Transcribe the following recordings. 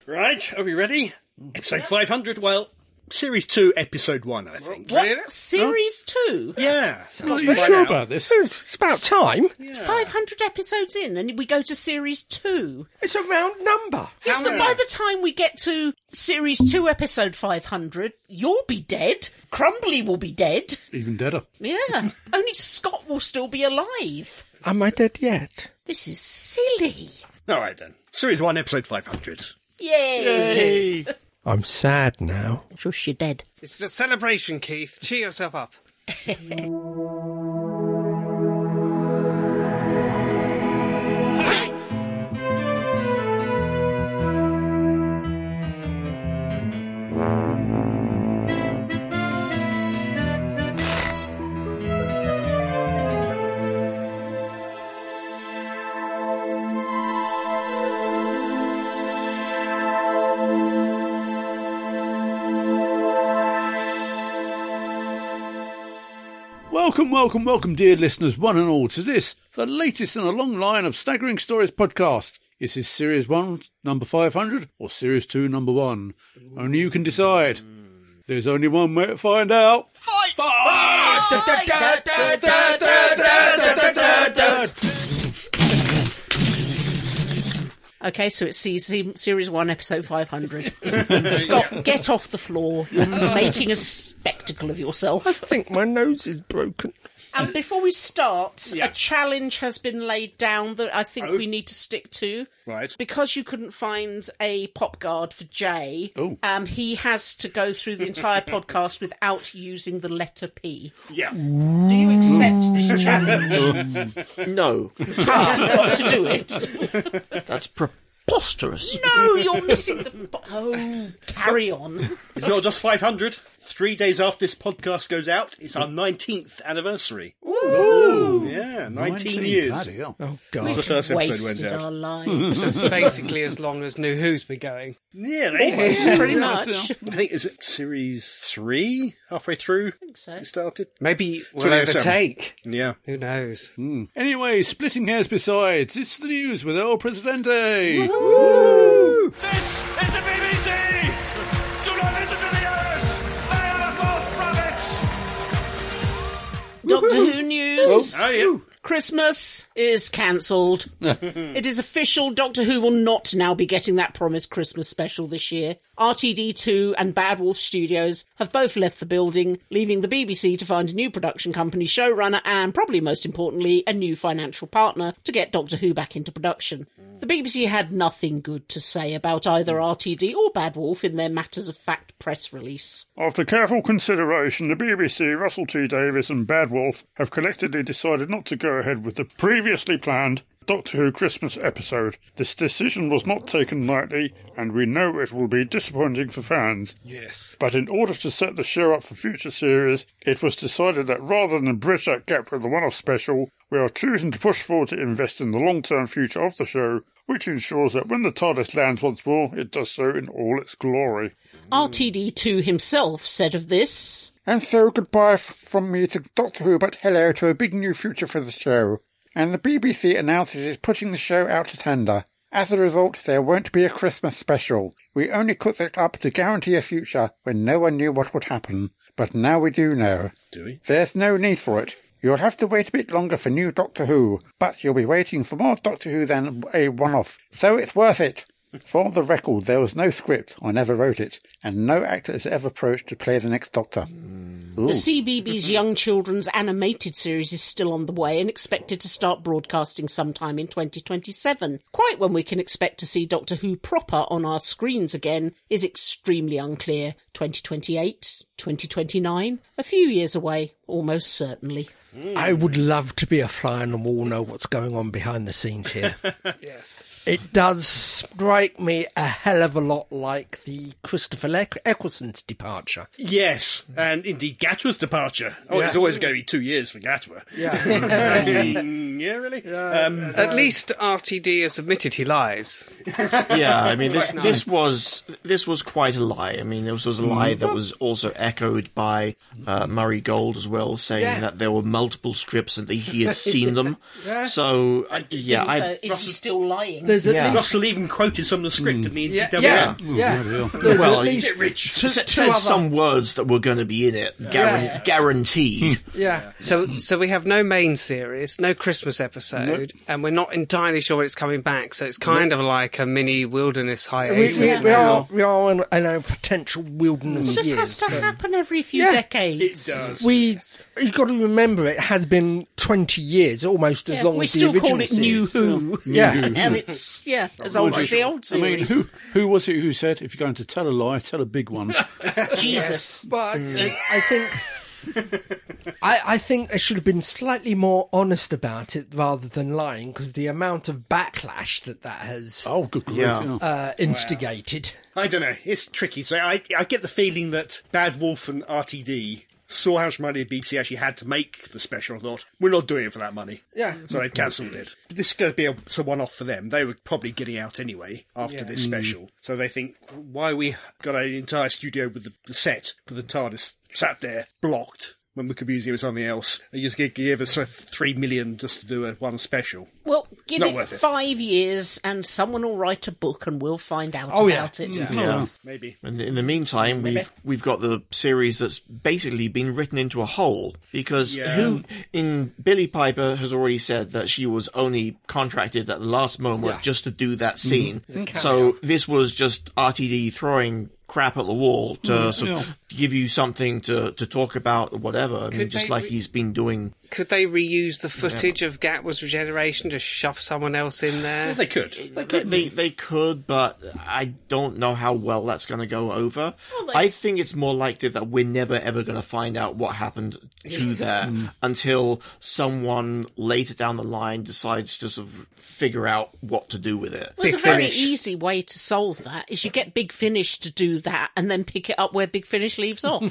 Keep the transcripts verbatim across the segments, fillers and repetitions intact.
Right, are we ready? Episode five hundred, well, Series two, Episode one, I think. What? Really? Series two? Yeah. I'm not really sure about this. It's, it's about time. Yeah. five hundred episodes in, and we go to Series two. It's a round number. Yes, How but many? by the time we get to Series two, Episode five hundred, you'll be dead. Crumbly will be dead. Even deader. Yeah. Only Scott will still be alive. Am I dead yet? This is silly. All right, then. Series one, Episode five hundred. Yay! Yay! I'm sad now. Shush, you're dead. It's a celebration, Keith. Cheer yourself up. Welcome, welcome, welcome, dear listeners, one and all, to this, the latest in a long line of Staggering Stories podcast. Is this Series one, number five hundred, or Series two, number one? Only you can decide. There's only one way to find out. Fight! Okay, so it's se- se- Series one, Episode five hundred. Scott, get off the floor. You're making a spectacle of yourself. I think my nose is broken. And before we start, Yeah. a challenge has been laid down that I think Oh. we need to stick to. Right. Because you couldn't find a pop guard for Jay, Oh. um, he has to go through the entire podcast without using the letter P. Yeah. Do you accept this challenge? No, Tough, you've got to do it. that's preposterous. No, you're missing the... bo- Oh, carry on. It's not just five hundred. Three days after this podcast goes out, it's our nineteenth anniversary. Ooh. Yeah, nineteen years. Bloody hell. Oh, This is God. the first episode went Wasted out. our lives. Basically as long as New Who's been going. Yeah, anyway. Pretty Yeah, much. that's it. I think, is it Series three? Halfway through I think so. it started? Maybe we'll twenty oh seven. overtake. Yeah. Who knows? Hmm. Anyway, splitting hairs besides, it's the news with El Presidente. This is the B B C! Do not listen to the others! They are false prophets! Doctor Who news. Oh, yeah. Christmas is cancelled. It is official. Doctor Who will not now be getting that promised Christmas special this year. R T D two and Bad Wolf Studios have both left the building, leaving the B B C to find a new production company, showrunner, and probably most importantly, a new financial partner to get Doctor Who back into production. The B B C had nothing good to say about either R T D or Bad Wolf in their Matters of Fact press release. After careful consideration, the B B C, Russell T Davies and Bad Wolf have collectively decided not to go ahead with the previously planned Doctor Who Christmas episode. This decision was not taken lightly, and we know it will be disappointing for fans. Yes. But in order to set the show up for future series, it was decided that rather than bridge that gap with the one-off special, we are choosing to push forward to invest in the long-term future of the show, which ensures that when the TARDIS lands once more, it does so in all its glory. R T D two himself said of this, And so goodbye f- from me to Doctor Who, but hello to a big new future for the show. And the B B C announces it's putting the show out to tender. As a result, there won't be a Christmas special. We only cut it up to guarantee a future when no one knew what would happen. But now we do know. Do we? There's no need for it. You'll have to wait a bit longer for new Doctor Who, but you'll be waiting for more Doctor Who than a one-off. So it's worth it. For the record, there was no script, I never wrote it, and no actor is ever approached to play the next Doctor. the C B B S Young Children's animated series is still on the way and expected to start broadcasting sometime in twenty twenty-seven. Quite when we can expect to see Doctor Who proper on our screens again is extremely unclear. twenty twenty-eight, twenty twenty-nine, a few years away, almost certainly. I would love to be a fly on the wall, know what's going on behind the scenes here. Yes. It does strike me a hell of a lot like the Christopher Le- Eccleston's departure. Yes, and indeed Gatwa's departure. Oh, Yeah. it's always going to be two years for Gatwa. Yeah. Mm, yeah, really? Um, At least R T D has admitted he lies. Yeah, I mean, this Quite this nice. was this was quite a lie. I mean, this was a lie that was also echoed by uh, Murray Gold as well, saying Yeah. that there were multiple strips and that he had seen them. So uh, yeah, so I is he still lying? There's at Yeah. least Russell even quoted some of the script in the Yeah, N T W. yeah, Oh, yeah. bloody hell. There's Well, at he- least Rich. two, said, two said other, some words that were going to be in it, guaran- Yeah. guaranteed. yeah. So, so we have no main series, no Christmas episode, and we're not entirely sure when it's coming back. So it's kind of like a mini wilderness We, hiatus. we, we now. are we are in, in a potential wilderness It just years. has to but happen every few Yeah. It decades. does. We you've got to remember it has been twenty years, almost as Yeah, long we as the still original call it New series. Who. Yeah. And it's, yeah, as old as the old I mean, series. who who was it who said, if you're going to tell a lie, tell a big one? Jesus. But I, I think I, I think they should have been slightly more honest about it rather than lying, because the amount of backlash that that has Oh, good grief. Yeah. Yeah. uh, instigated. I don't know. It's tricky. So I, I get the feeling that Bad Wolf and R T D saw how much money the B B C actually had to make the special and thought, we're not doing it for that money. Yeah. So they've cancelled it. But this is going to be a, it's a one-off for them. They were probably getting out anyway after this special. So they think, why we got an entire studio with the, the set for the TARDIS sat there blocked when we could be using it with something else. You just give, give us uh, three million just to do a one special. Well, give Not it worth it. five years and someone will write a book and we'll find out Oh, yeah. about it. Yeah. Maybe. In the, in the meantime, we've we've got the series that's basically been written into a hole, because Yeah. who in Billie Piper has already said that she was only contracted at the last moment Yeah. just to do that scene. So this was just R T D throwing crap at the wall to sort of give you something to, to talk about or whatever. I mean, Could just they like re- he's been doing. Could they reuse the footage of Gatwa's regeneration to shove someone else in there? Well, they could. They, they they could, but I don't know how well that's going to go over. they- I think it's more likely that we're never ever going to find out what happened to there until someone later down the line decides to sort of figure out what to do with it. Well, there's a Big very Finish. easy way to solve that, is you get Big Finish to do that and then pick it up where Big Finish leaves off.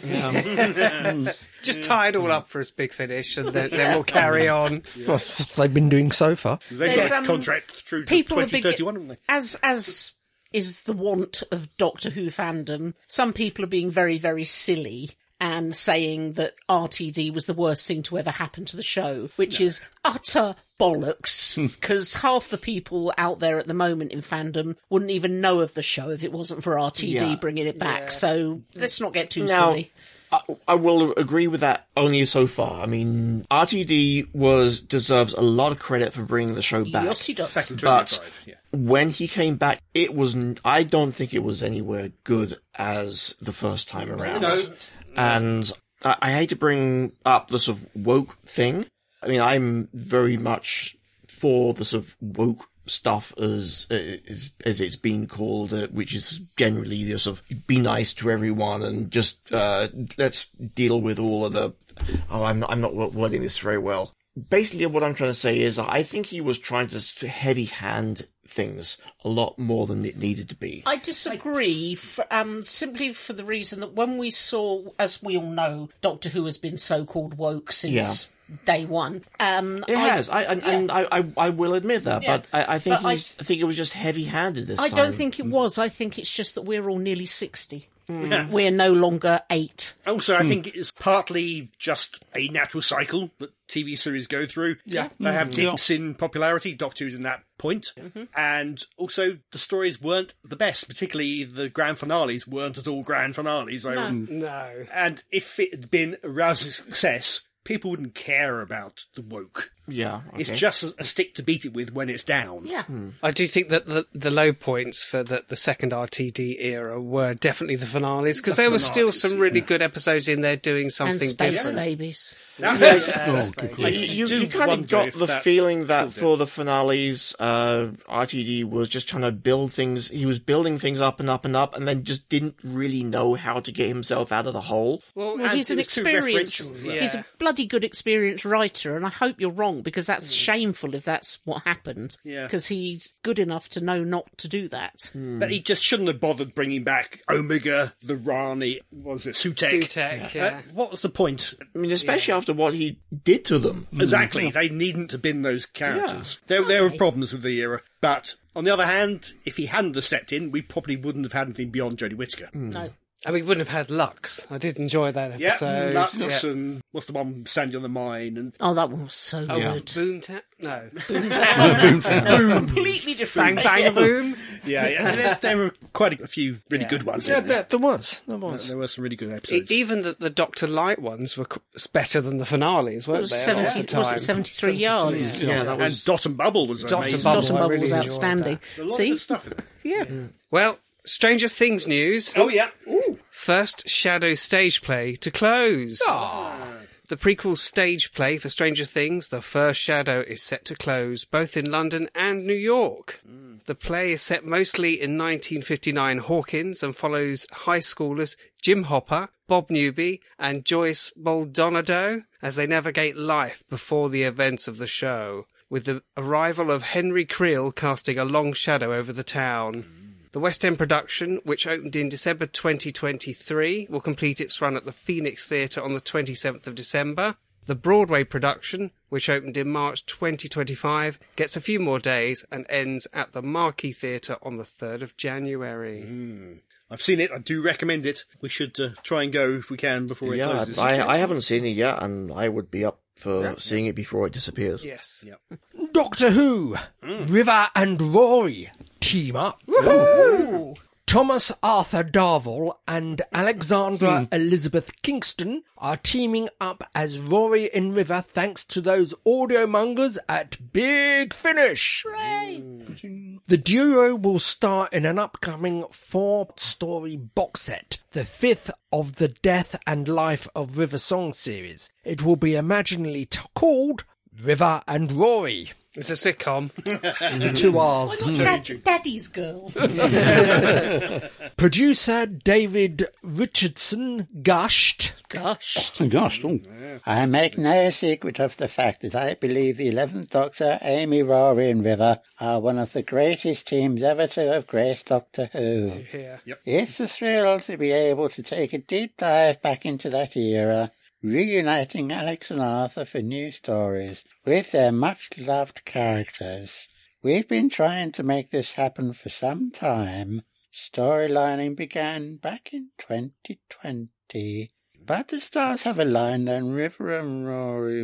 Just tie it all up for us, Big Finish, and then, then we'll carry on. That's what they've been doing so far. They've There's, got a um, contract through to people are twenty thirty-one, haven't they? As, as is the want of Doctor Who fandom, some people are being very, very silly and saying that R T D was the worst thing to ever happen to the show, which is utter bollocks, because half the people out there at the moment in fandom wouldn't even know of the show if it wasn't for R T D Yeah. bringing it back. So let's not get too Now, silly. I, I will agree with that only so far. I mean, R T D was deserves a lot of credit for bringing the show back. Yes, he does. Back in But twenty-five, yeah. when he came back, it was. n- I don't think it was anywhere good as the first time around. No. And I, I hate to bring up the sort of woke thing. I mean, I'm very much for the sort of woke stuff as as, as it's been called, uh, which is generally the sort of be nice to everyone and just uh, let's deal with all of the. Oh, I'm not, I'm not wording this very well. Basically, what I'm trying to say is I think he was trying to heavy hand things a lot more than it needed to be. I disagree, for, um, simply for the reason that when we saw, as we all know, Doctor Who has been so-called woke since day one. Um, It I, has, I, and, and I, I, I will admit that, Yeah. but I, I think But I he's, I think it was just heavy-handed this I time. don't think it was. I think it's just that we're all nearly sixty. We're no longer eight. Also, I think it's partly just a natural cycle that T V series go through. Yeah. They have dips in popularity. Doctor Who's in that point. And also, the stories weren't the best, particularly the grand finales weren't at all grand finales. They were- No. And if it had been a rousing success, people wouldn't care about the woke. Yeah, okay. It's just a, a stick to beat it with when it's down. Yeah. I do think that the, the low points for the, the second R T D era were definitely the finales, because there were still some really good episodes in there doing And something Space different. Babies. That was- Oh, good grief. Uh, you, do you kind wonder of got if the that feeling that killed it. for the finales, uh, R T D was just trying to build things. He was building things up and up and up, and then just didn't really know how to get himself out of the hole. Well, Well, and he's it an was too experienced, referential as well. he's a bloody good experienced writer, and I hope you're wrong wrong, because that's shameful if that's what happened. Yeah. Because he's good enough to know not to do that. But he just shouldn't have bothered bringing back Omega, the Rani, what was it, Sutek? Sutek, Uh, yeah. what was the point? I mean, especially after what he did to them. Exactly. They needn't have been those characters. There, there were problems with the era. But on the other hand, if he hadn't have stepped in, we probably wouldn't have had anything beyond Jodie Whittaker. No. And we wouldn't have had Lux. I did enjoy that Yeah, episode. Lux Yeah. and what's the one standing on the mine? And Oh, that one was so Oh, good. Boomtown? No. No, completely different. Bang Bang Boom? yeah, yeah there, there were quite a few really Yeah. good ones. Yeah, in there. there, there was. There was. There were some really good E- episodes. Even the, the Doctor Light ones were c- better than the finales, It weren't was, they? seventy, at the was time? it seventy-three yards? Yeah, that and was. Dot and Bubble was Dot and amazing. Bubble. Dot and I Bubble really was enjoyed outstanding. A lot of See? good stuff in there. Yeah. Well, Stranger Things news. Oh, yeah. Ooh. First Shadow stage play to close. The prequel stage play for Stranger Things, The First Shadow, is set to close both in London and New York. The play is set mostly in nineteen fifty-nine Hawkins and follows high schoolers Jim Hopper, Bob Newby and Joyce Maldonado as they navigate life before the events of the show, with the arrival of Henry Creel casting a long shadow over the town. The West End production, which opened in December twenty twenty-three, will complete its run at the Phoenix Theatre on the twenty-seventh of December. The Broadway production, which opened in March twenty twenty-five, gets a few more days and ends at the Marquee Theatre on the third of January. I've seen it. I do recommend it. We should uh, try and go if we can before it Yeah, closes. I, I haven't seen it yet, and I would be up for seeing it before it disappears. Yes. Yeah. Doctor Who, River and Rory team up. Thomas Arthur Darvill and Alexandra Elizabeth Kingston are teaming up as Rory and River thanks to those audio mongers at Big Finish. The duo will star in an upcoming four-story box set, the fifth of the Death and Life of River Song series. It will be imaginally t- called River and Rory. It's a sitcom. Two R's. Dad- Daddy's Girl. Producer David Richardson gushed. Gosh. Gosh, oh. I make no secret of the fact that I believe the eleventh Doctor, Amy, Rory and River are one of the greatest teams ever to have graced Doctor Who. Yeah. It's a thrill to be able to take a deep dive back into that era, reuniting Alex and Arthur for new stories with their much-loved characters. We've been trying to make this happen for some time. Storylining began back in twenty twenty, but the stars have aligned and River and Rory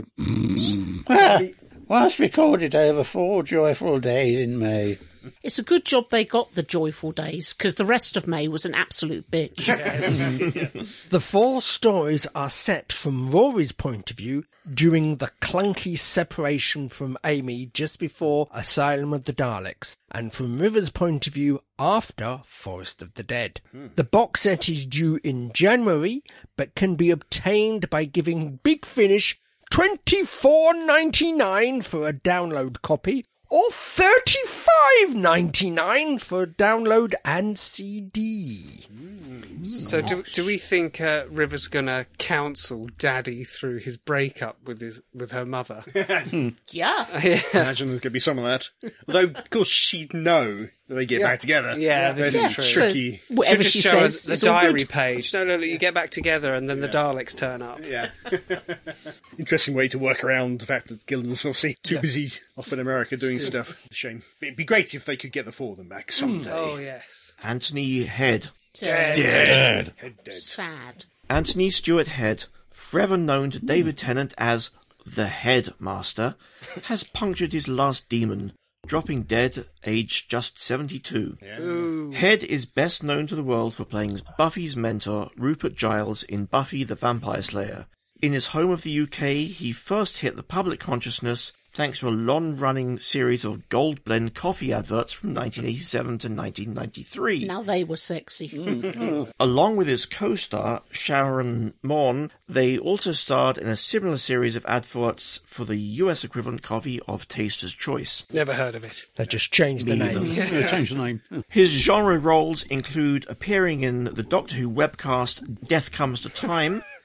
was recorded over four joyful days in May. It's a good job they got the joyful days, because the rest of May was an absolute bitch. The four stories are set from Rory's point of view during the clunky separation from Amy just before Asylum of the Daleks, and from River's point of view after Forest of the Dead. The box set is due in January, but can be obtained by giving Big Finish twenty-four ninety-nine for a download copy, or thirty-five ninety-nine for download and C D. So do do we think uh, River's gonna counsel Daddy through his breakup with his with her mother? Yeah. Imagine there could be some of that. Although, of course, she'd know that they get back together. Yeah, this Then is it's true. tricky. So, whatever Should she just show says, us the it's all diary good. page. No, no, no, you get back together and then the Daleks turn up. Yeah. Interesting way to work around the fact that Gilden's obviously too busy off in America doing stuff. Shame. It'd be great if they could get the four of them back someday. Oh, yes. Anthony Head. Dead. Dead. Head dead. Sad. Anthony Stewart Head, forever known to David Tennant as the Headmaster, has punctured his last demon, dropping dead, aged just seventy-two. Head is best known to the world for playing Buffy's mentor, Rupert Giles, in Buffy the Vampire Slayer. In his home of the U K, he first hit the public consciousness thanks to a long-running series of Gold Blend coffee adverts from nineteen eighty-seven to nineteen ninety-three. Now they were sexy. Along with his co-star, Sharon Morn, they also starred in a similar series of adverts for the U S equivalent coffee of Taster's Choice. Never heard of it. They just changed the name. Yeah, change the name. Yeah. His genre roles include appearing in the Doctor Who webcast Death Comes to Time,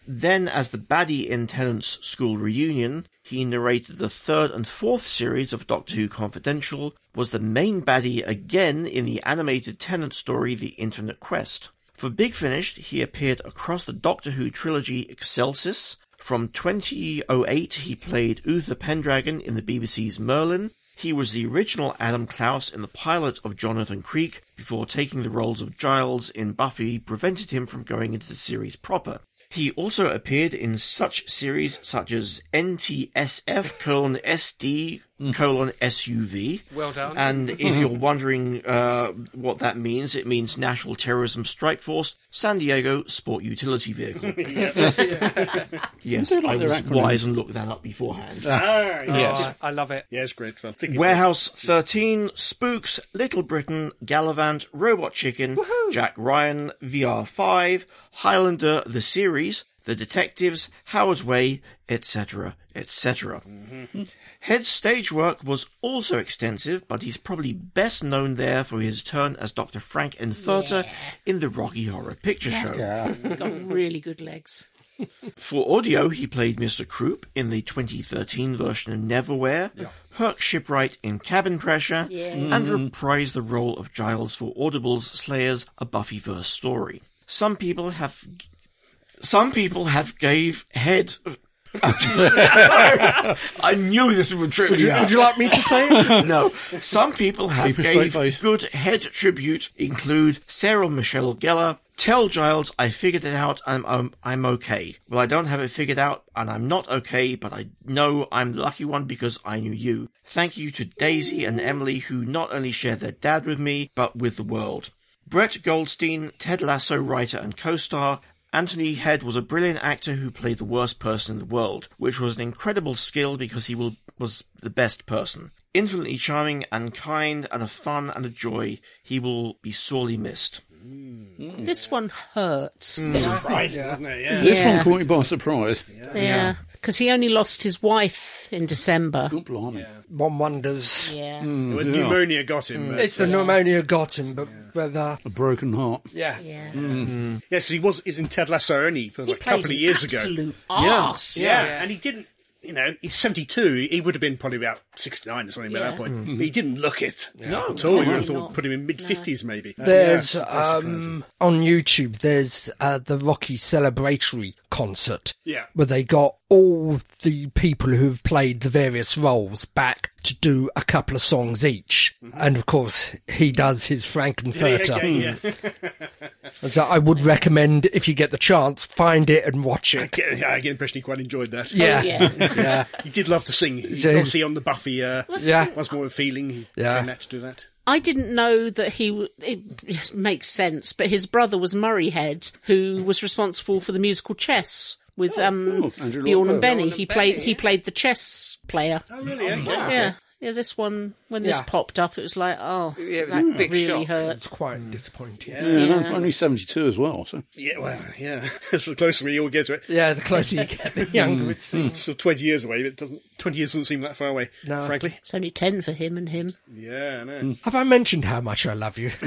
Then, as the baddie in Tennant's school reunion, he narrated the third and fourth series of Doctor Who Confidential, was the main baddie again in the animated Tennant story The Infinite Quest. For Big Finish, he appeared across the Doctor Who trilogy Excelsis. From twenty oh eight, he played Uther Pendragon in the B B C's Merlin. He was the original Adam Klaus in the pilot of Jonathan Creek, before taking the roles of Giles in Buffy prevented him from going into the series proper. He also appeared in such series such as N T S F colon S D colon S U V. Well done. And if you're wondering uh, what that means, it means National Terrorism Strike Force, San Diego Sport Utility Vehicle. Yes, like I their was acronyms. wise and looked that up beforehand. Ah, Oh, yes. I, I love it. Yeah, it's great fun. Think Warehouse thirteen, Spooks, Little Britain, Gallivant, Robot Chicken, Jack Ryan, V R five, Highlander the series, The Detectives, Howard's Way, et cetera, et cetera. Mm-hmm. Head's stage work was also extensive, but he's probably best known there for his turn as Doctor Frank Entherter Yeah. in the Rocky Horror Picture Show. He's got really good legs. For audio, he played Mister Croup in the twenty thirteen version of Neverwhere, Herc Shipwright in Cabin Pressure, Yeah. and reprised the role of Giles for Audible's Slayers, a Buffyverse story. Some people have... Some people have gave head... I knew this would trip me up. Would you like me to say it? No. Some people have Keep a straight gave face. good head tribute include Sarah Michelle Gellar. Tell Giles I figured it out and I'm, I'm okay. Well, I don't have it figured out and I'm not okay, but I know I'm the lucky one because I knew you. Thank you to Daisy and Emily who not only share their dad with me, but with the world. Brett Goldstein, Ted Lasso writer and co-star. Anthony Head was a brilliant actor who played the worst person in the world, which was an incredible skill because he will, was the best person. Infinitely charming and kind and a fun and a joy. He will be sorely missed. This one hurts. surprising, wasn't it? Yeah. This Yeah. one caught me by surprise. Yeah. Because he only lost his wife in December. Oh, blimey. One wonders. Yeah. It was Yeah. pneumonia got him. but, It's the pneumonia got him, but whether... A broken heart. Yeah. Yeah. yes, he was is in Ted Lasso only for He like a plays couple of an years ago. absolute Yeah. arse. Yeah. Yeah. and he didn't. You know, he's seventy-two. He would have been probably about sixty-nine or something by Yeah. that point. But he didn't look it. No, at all. You would have definitely thought not. put him in mid fifties maybe. Uh, There's, yeah, very surprising. um, on YouTube, there's uh, the Rocky Celebratory concert. Yeah. Where they got all the people who've played the various roles back to do a couple of songs each. And of course, he does his Frankenfurter. Yeah, yeah, yeah. So I would recommend, if you get the chance, find it and watch I it. get, yeah, I get the impression he quite enjoyed that. Yeah. Oh, yeah. Yeah. He did love to sing. He So- obviously on the Buffy uh, Yeah. Once More with Feeling. He Yeah. came out to do that. I didn't know that he. W- it makes sense, but his brother was Murray Head, who was responsible for the musical Chess with um, oh, Andrew Bjorn Lloyd and Benny. Bjorn He and played. Benny, He yeah. played the chess player. Oh, really? Okay. Yeah, yeah. This one, when this Yeah. popped up, it was like, oh, Yeah, it was that a big really shock. It's hurt. quite disappointing. Yeah, and I'm Yeah. only seventy-two as well, so. Yeah, well, yeah. That's the closer we all get to it. Yeah, the closer you get, the younger it seems. Still twenty years away, but it doesn't. Twenty years doesn't seem that far away. No. Frankly. It's only ten for him and him. Yeah, I know. Have I mentioned how much I love you?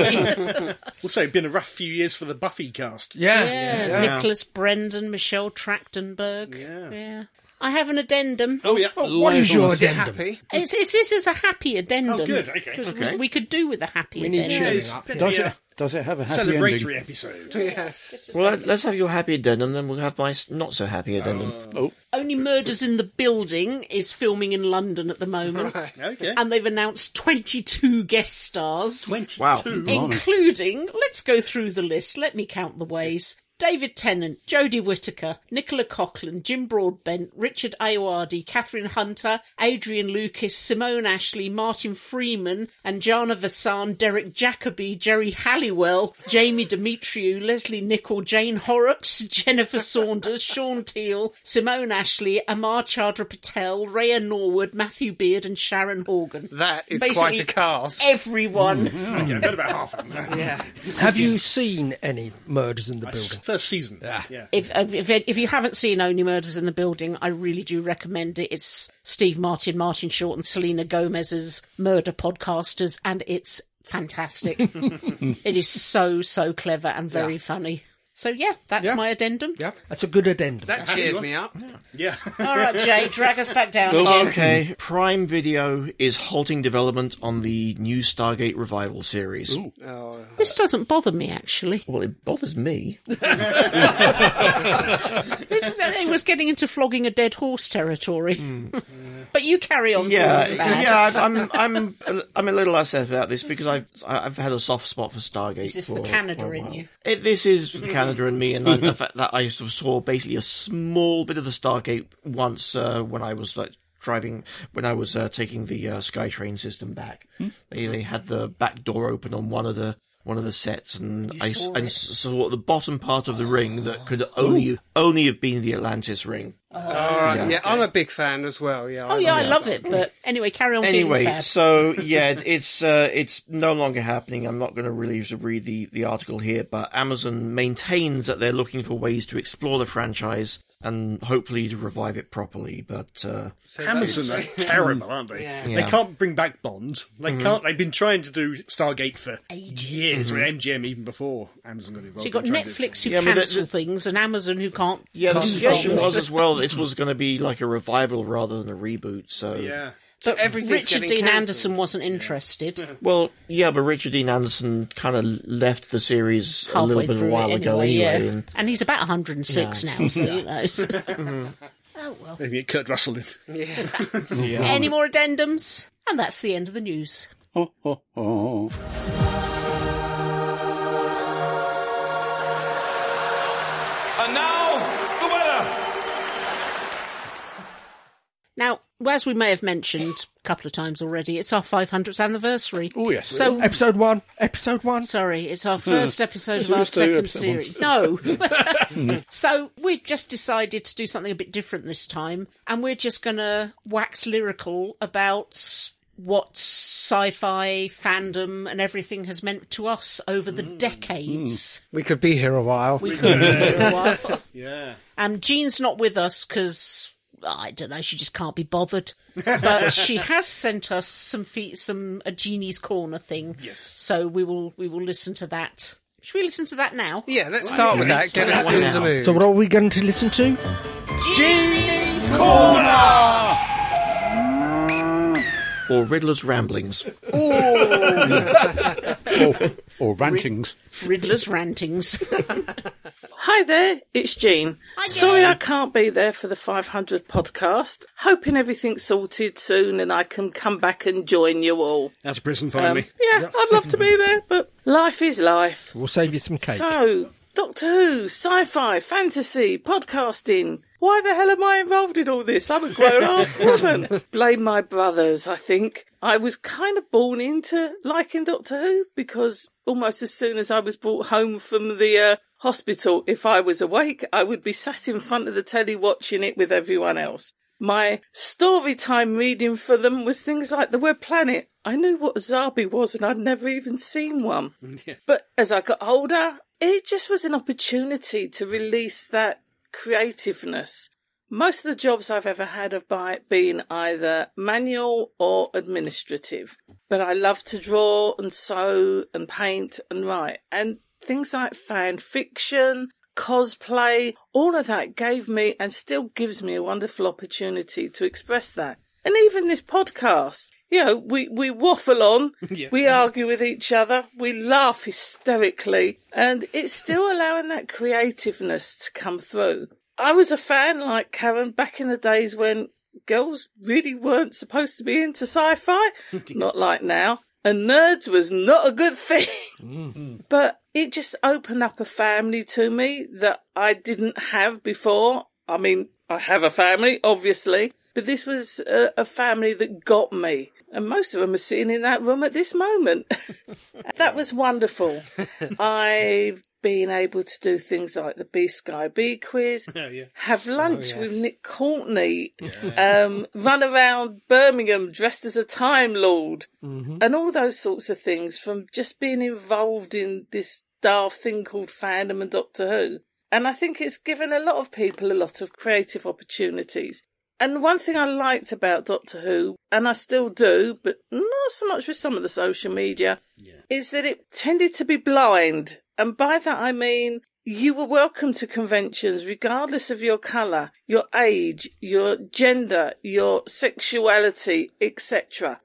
Also, it's been a rough few years for the Buffy cast. Yeah. Yeah, Nicholas Brendan, Michelle Trachtenberg. Yeah. yeah. I have an addendum. Oh yeah. What is your Is it addendum? happy? It's, it's, this is a happy addendum. Oh, good, okay. 'Cause Okay. We, we could do with a happy We need addendum. cheering It's up. better Does be it, a does it have a happy celebratory ending? episode. Yes. Well, let- let's have your happy addendum, then we'll have my s- not so happy addendum. Oh, Only Murders in the Building is filming in London at the moment. Okay. And they've announced twenty-two guest stars, Wow. including, let's go through the list, let me count the ways. David Tennant, Jodie Whittaker, Nicola Coughlan, Jim Broadbent, Richard Ayoade, Catherine Hunter, Adrian Lucas, Simone Ashley, Martin Freeman, Anjana Vasan, Derek Jacobi, Jerry Halliwell, Jamie Demetriou, Leslie Nichol, Jane Horrocks, Jennifer Saunders, Sean Teal, Simone Ashley, Amar Chandra Patel, Rhea Norwood, Matthew Beard and Sharon Horgan. That is Basically, quite a cast. Everyone. Okay, I've got about half of them. Yeah. Have you seen any Murders in the Building? First season. Yeah. Yeah. If, if if you haven't seen Only Murders in the Building, I really do recommend it. It's Steve Martin, Martin Short, and Selena Gomez's murder podcasters, and it's fantastic. It is so so clever and very funny. So, yeah, that's Yeah. my addendum. Yeah, that's a good addendum. That cheers me up. Yeah. All right, Jay, drag us back down again. Okay, Prime Video is halting development on the new Stargate Revival series. Oh, This doesn't bother me, actually. Well, it bothers me. It, it was getting into flogging a dead horse territory. But you carry on. Yeah, feeling sad. yeah. I'm, I'm, I'm, I'm a little upset about this because I've, I've had a soft spot for Stargate. Is this for, the Canada for a in while. you? It, this is the Canada in me, and I, the fact that I sort of saw basically a small bit of the Stargate once uh, when I was like driving, when I was uh, taking the uh, SkyTrain system back. They, they had the back door open on one of the. One of the sets, and I saw and it. saw the bottom part of the ring that could only only have been the Atlantis ring. all right. Yeah. Yeah, I'm a big fan as well. Yeah. Oh, yeah, I like love it. But anyway, carry on Anyway, feeling sad. so yeah, it's uh, it's no longer happening. I'm not going to really sort of read the, the article here, but Amazon maintains that they're looking for ways to explore the franchise and hopefully to revive it properly. But uh, So Amazon that's- are terrible, aren't they? Yeah. They Yeah. can't bring back Bond. They can't. They've been trying to do Stargate for Ages. years. With M G M even before Amazon got involved. So you've got They're trying to do- Netflix who Yeah, I mean, cancel the- things and Amazon who can't. yeah, the can't discussion fix. was as well. This was going to be like a revival rather than a reboot. So Yeah. But everything's Richard getting Dean cancelled. Anderson wasn't interested. well, yeah, but Richard Dean Anderson kind of left the series a Halfway little bit through a while it ago anyway, anyway. yeah. And And he's about one hundred and six Yeah. now, so you know. Oh, well. Maybe get Kurt Russell in. yeah. Any more addendums? And that's the end of the news. Oh, oh, oh. And now, the weather. Now, as we may have mentioned a couple of times already, it's our five hundredth anniversary. Oh, yes. So, Episode one. Episode one. sorry, it's our first episode Yes, of our let's do second episode one. series. No. So, we've just decided to do something a bit different this time, and we're just going to wax lyrical about what sci-fi fandom and everything has meant to us over the decades. We could be here a while. We could be here a while. Yeah. Um, Jean's not with us because I don't know, she just can't be bothered. But she has sent us some fe- some a Jeannie's Corner thing. Yes. So we will we will listen to that. Should we listen to that now? Yeah, let's start with that. Get us Right in now. the mood. So what are we going to listen to? Jeannie's Or Riddler's Ramblings. Or, or rantings. Riddler's Rantings. Hi there, it's Jean. Hi, Sorry Jean. I can't be there for the five hundredth podcast. Hoping everything's sorted soon and I can come back and join you all. Out of prison Um, finally. yeah, I'd love to be there, but life is life. We'll save you some cake. So, Doctor Who, sci-fi, fantasy, podcasting. Why the hell am I involved in all this? I'm a grown-ass woman. Blame my brothers, I think. I was kind of born into liking Doctor Who because almost as soon as I was brought home from the uh, hospital, if I was awake, I would be sat in front of the telly watching it with everyone else. My story time reading for them was things like The Web Planet. I knew what a Zabi was and I'd never even seen one. But as I got older, it just was an opportunity to release that creativeness. Most of the jobs I've ever had have by- been either manual or administrative. But I love to draw and sew and paint and write. And things like fan fiction, cosplay, all of that gave me and still gives me a wonderful opportunity to express that. And even this podcast, you know, we, we waffle on, Yeah. we argue with each other, we laugh hysterically, and it's still allowing that creativeness to come through. I was a fan like Karen back in the days when girls really weren't supposed to be into sci-fi, not like now. And nerds was not a good thing. But it just opened up a family to me that I didn't have before. I mean, I have a family, obviously, but this was a, a family that got me. And most of them are sitting in that room at this moment. That was wonderful. I've been able to do things like the B Sky B quiz, Oh, yeah. have lunch yes. with Nick Courtney, um, run around Birmingham dressed as a Time Lord, and all those sorts of things from just being involved in this daft thing called fandom and Doctor Who. And I think it's given a lot of people a lot of creative opportunities. And one thing I liked about Doctor Who, and I still do, but not so much with some of the social media, is that it tended to be blind. And by that I mean, you were welcome to conventions regardless of your colour, your age, your gender, your sexuality, et cetera.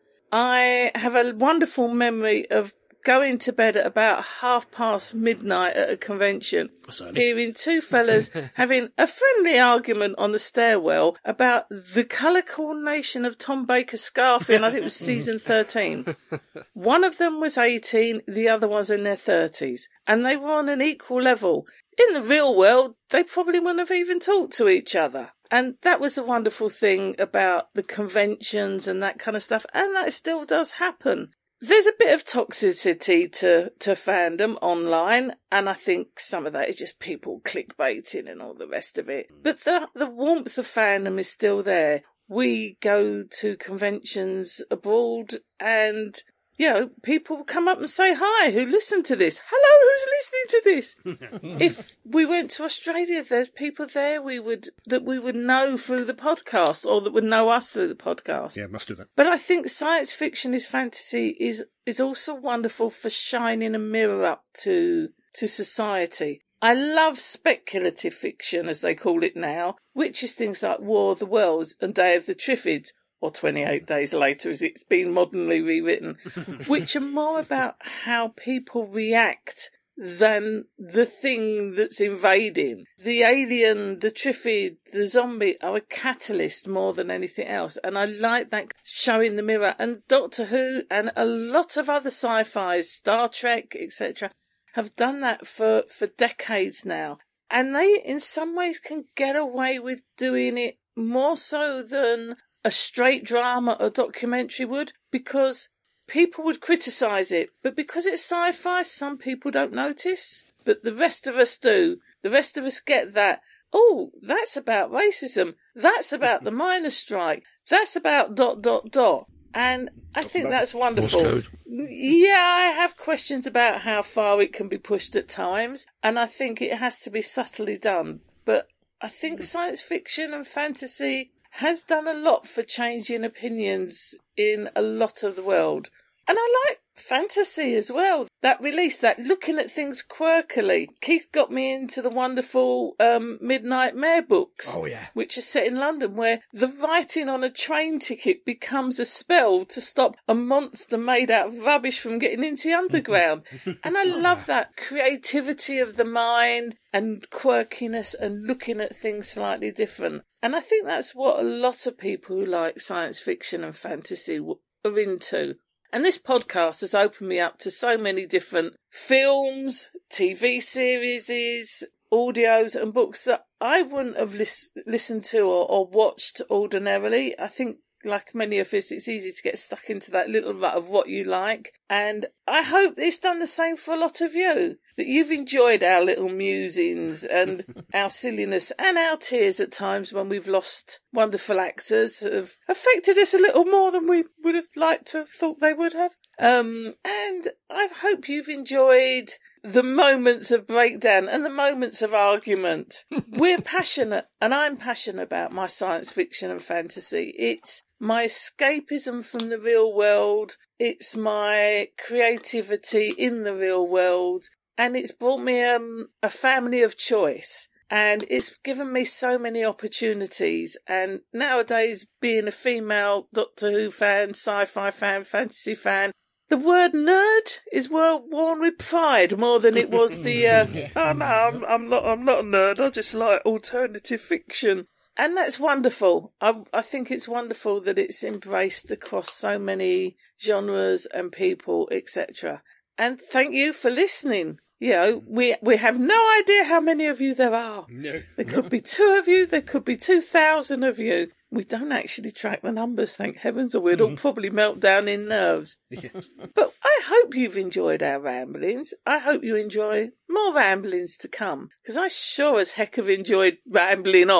I have a wonderful memory of going to bed at about half past midnight at a convention, hearing two fellas having a friendly argument on the stairwell about the colour coordination of Tom Baker's scarf in, I think it was season thirteen. One of them was eighteen, the other was in their thirties, and they were on an equal level. In the real world, they probably wouldn't have even talked to each other. And that was the wonderful thing about the conventions and that kind of stuff, and that still does happen. There's a bit of toxicity to, to fandom online, and I think some of that is just people clickbaiting and all the rest of it. But the, the warmth of fandom is still there. We go to conventions abroad and, you know, people come up and say hi who listen to this. Hello, who's listening to this? If we went to Australia, there's people there we would that we would know through the podcast, or that would know us through the podcast. Yeah, must do that. But I think science fiction is fantasy is is also wonderful for shining a mirror up to to society. I love speculative fiction, as they call it now, which is things like War of the Worlds and Day of the Triffids, or twenty-eight Days Later, as it's been modernly rewritten, which are more about how people react than the thing that's invading. The alien, the Triffid, the zombie are a catalyst more than anything else. And I like that showing the mirror. And Doctor Who and a lot of other sci-fis, Star Trek, et cetera, have done that for, for decades now. And they, in some ways, can get away with doing it more so than a straight drama or documentary would, because people would criticise it, but because it's sci-fi, some people don't notice, but the rest of us do. The rest of us get that, oh, that's about racism, that's about the miners' strike, that's about dot, dot, dot. And I think that's wonderful. Yeah, I have questions about how far it can be pushed at times, and I think it has to be subtly done. But I think science fiction and fantasy has done a lot for changing opinions in a lot of the world. And I like fantasy as well. That release, that looking at things quirkily. Keith got me into the wonderful um, Midnight Mare books. Oh, yeah. Which are set in London, where the writing on a train ticket becomes a spell to stop a monster made out of rubbish from getting into the underground. And I love that creativity of the mind and quirkiness and looking at things slightly different. And I think that's what a lot of people who like science fiction and fantasy are into. And this podcast has opened me up to so many different films, T V series, audios and books that I wouldn't have lis- listened to or, or watched ordinarily. I think, like many of us, it's easy to get stuck into that little rut of what you like. And I hope it's done the same for a lot of you, that you've enjoyed our little musings and our silliness and our tears at times when we've lost wonderful actors that have affected us a little more than we would have liked to have thought they would have. Um, and I hope you've enjoyed the moments of breakdown and the moments of argument. We're passionate, and I'm passionate about my science fiction and fantasy. It's my escapism from the real world. It's my creativity in the real world. And it's brought me um, a family of choice. And it's given me so many opportunities. And nowadays, being a female Doctor Who fan, sci-fi fan, fantasy fan, the word nerd is worn with pride more than it was the, uh, oh no, I'm, I'm not, I'm not a nerd. I just like alternative fiction. And that's wonderful. I, I think it's wonderful that it's embraced across so many genres and people, et cetera. And thank you for listening. You know, we we have no idea how many of you there are. No. There could be two of you, there could be two thousand of you. We don't actually track the numbers, thank heavens, or we'd all probably melt down in nerves. Yeah. But I hope you've enjoyed our ramblings. I hope you enjoy more ramblings to come, because I sure as heck have enjoyed rambling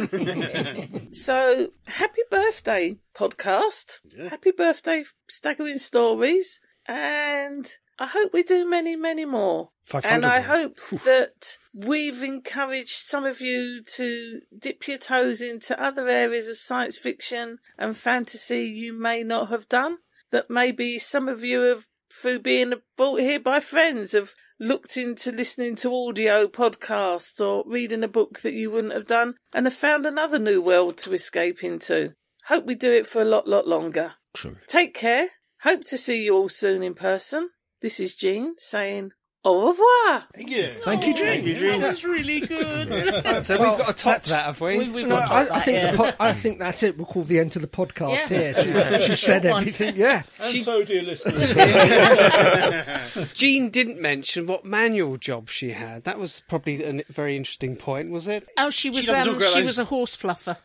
on. So, happy birthday, podcast. Yeah. Happy birthday, Staggering Stories. And I hope we do many, many more. And I hope that we've encouraged some of you to dip your toes into other areas of science fiction and fantasy you may not have done. That maybe some of you have, through being brought here by friends, have looked into listening to audio podcasts or reading a book that you wouldn't have done and have found another new world to escape into. Hope we do it for a lot, lot longer. True. Take care. Hope to see you all soon in person. This is Jean saying au revoir. Thank you. Thank you, Jean. Thank you, Jean. That's really good. So Well, we've got to top that's- that, have we? We- we've No, got to I, top I that, think yeah. the po- I think that's it. We'll call the end of the podcast Yeah. here. She, she said Short one. everything. Yeah. And so, dear listeners, Jean didn't mention what manual job she had. That was probably a very interesting point, was it? Oh, she was doesn't um, talk about she those- was a horse fluffer.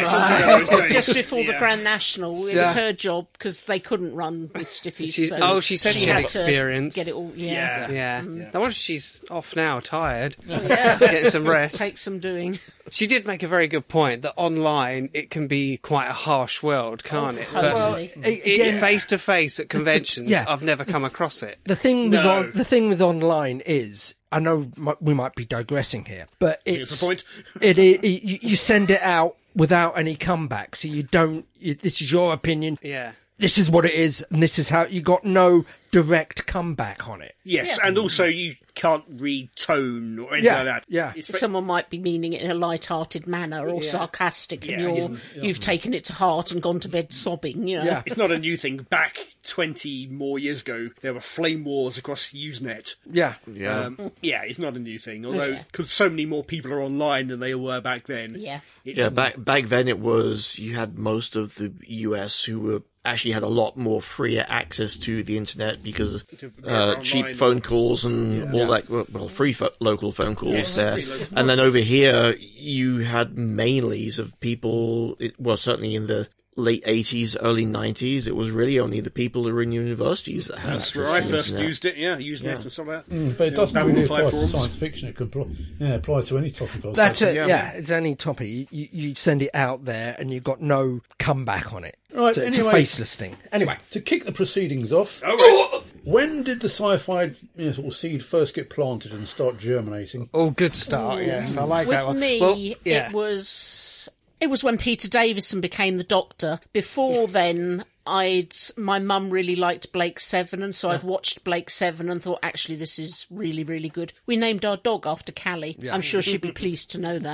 Yeah. Just before the Yeah. Grand National, it Yeah. was her job because they couldn't run with stiffies. She- so oh, she said she had to experience. Get it all, yeah. Yeah. Yeah. I wonder if she's off now, tired, Yeah. getting some rest. Take some doing. She did make a very good point that online it can be quite a harsh world, can't it? But Totally. Again, face to face at conventions, Yeah. I've never come across it. the thing with No. on, the thing with online is, I know mi- we might be digressing here, but Here's it's the point. it, it, you, you send it out without any comeback, so you don't. You, this is your opinion. Yeah. This is what it is, and this is how you got no direct comeback on it. Yes, and also you can't read tone or anything Yeah, like that. yeah. It's ve- Someone might be meaning it in a light-hearted manner or sarcastic, and Yeah, you're isn't- you've taken it to heart and gone to bed sobbing. You know. Yeah. it's not a new thing. Back twenty more years ago, there were flame wars across Usenet. Yeah. Yeah. Um, yeah, it's not a new thing. Although, because so many more people are online than they were back then. Yeah. It's, Yeah, back back then it was you had most of the U S who were actually had a lot more freer access to the internet because of uh, online. cheap phone calls and all that. Well, free fo- local phone calls Yes, there, free local- and then over here you had mainlies of people. It, well, certainly in the late eighties, early nineties, it was really only the people who were in universities that had That's access where I to the first internet. used it. Yeah, Usenet and stuff like that. Mm, but it doesn't Babylon really five apply to forums. science fiction. It could apply, yeah, apply to any topic. I That's suppose. it. Yeah. it's any topic. You, you, you send it out there, and you got no comeback on it. Right, So it's anyway. a faceless thing. Anyway, To kick the proceedings off, Oh, right. when did the sci-fi you know, sort of seed first get planted and start germinating? Oh, good start, yes. I like that With one. me, Well, yeah. it was it was when Peter Davison became the Doctor. Before then, I'd my mum really liked Blake Seven, and so I've watched Blake Seven and thought, actually, this is really, really good. We named our dog after Callie. I'm sure she'd be pleased to know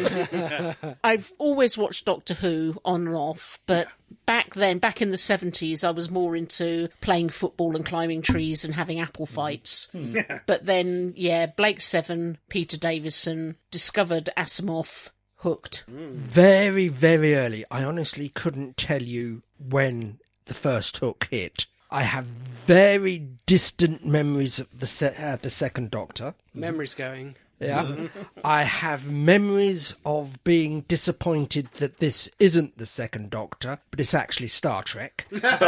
that. I've always watched Doctor Who on and off, but back then, back in the seventies, I was more into playing football and climbing trees and having apple fights. But then, yeah, Blake Seven, Peter Davison, discovered Asimov, hooked. very, very early. I honestly couldn't tell you when the first hook hit. I have very distant memories of the se- uh, the second Doctor. Memory's going. Yeah. I have memories of being disappointed that this isn't the second Doctor, but it's actually Star Trek. Because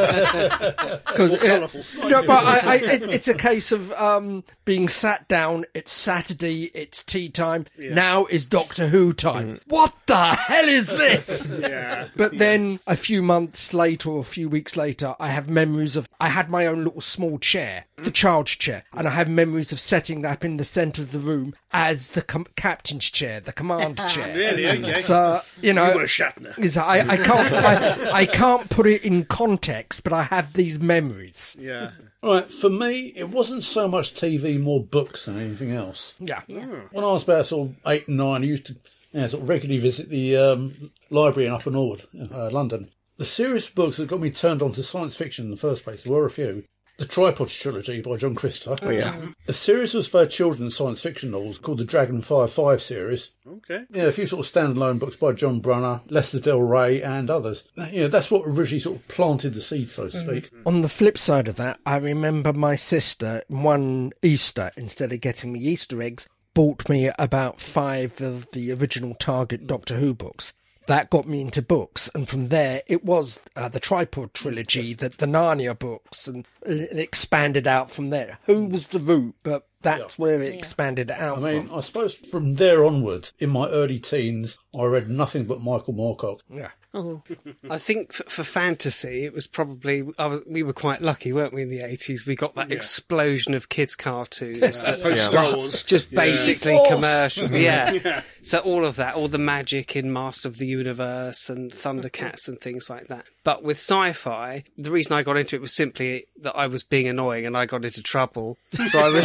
no, but I, I, it, it's a case of um, being sat down. It's Saturday. It's tea time. Now is Doctor Who time. What the hell is this? Yeah. But then a few months later or a few weeks later, I have memories of I had my own little small chair, the charge chair, and I have memories of setting that up in the centre of the room as the com- captain's chair, the command chair. Really? Okay. So you know, You were Shatner. is I, I can't I, I can't put it in context, but I have these memories. Yeah. All right, for me, it wasn't so much T V, more books than anything else. Yeah. When I was about sort of eight and nine, I used to yeah, sort of regularly visit the um, library in Upper Nord, uh, London. The series of books that got me turned on to science fiction in the first place, there were a few. The Tripods trilogy by John Christopher. Oh, yeah. A series was for children's science fiction novels called the Dragonfire five series. Okay. Yeah, a few sort of standalone books by John Brunner, Lester Del Rey, and others. Yeah, that's what originally sort of planted the seed, so to speak. On the flip side of that, I remember my sister one Easter, instead of getting me Easter eggs, bought me about five of the original Target Doctor Who books. That got me into books, and from there it was uh, the Tripod trilogy, the, the Narnia books, and it expanded out from there. Who was the root, but that's where it expanded out I mean, from. I suppose from there onwards, in my early teens, I read nothing but Michael Moorcock. Yeah. I think for, for fantasy, it was probably I was, we were quite lucky, weren't we? In the eighties, we got that explosion of kids' cartoons, that Post Star Wars. just basically G-force. commercial. Yeah. So all of that, all the magic in Master of the Universe and Thundercats and things like that. But with sci-fi, the reason I got into it was simply that I was being annoying and I got into trouble. So I was told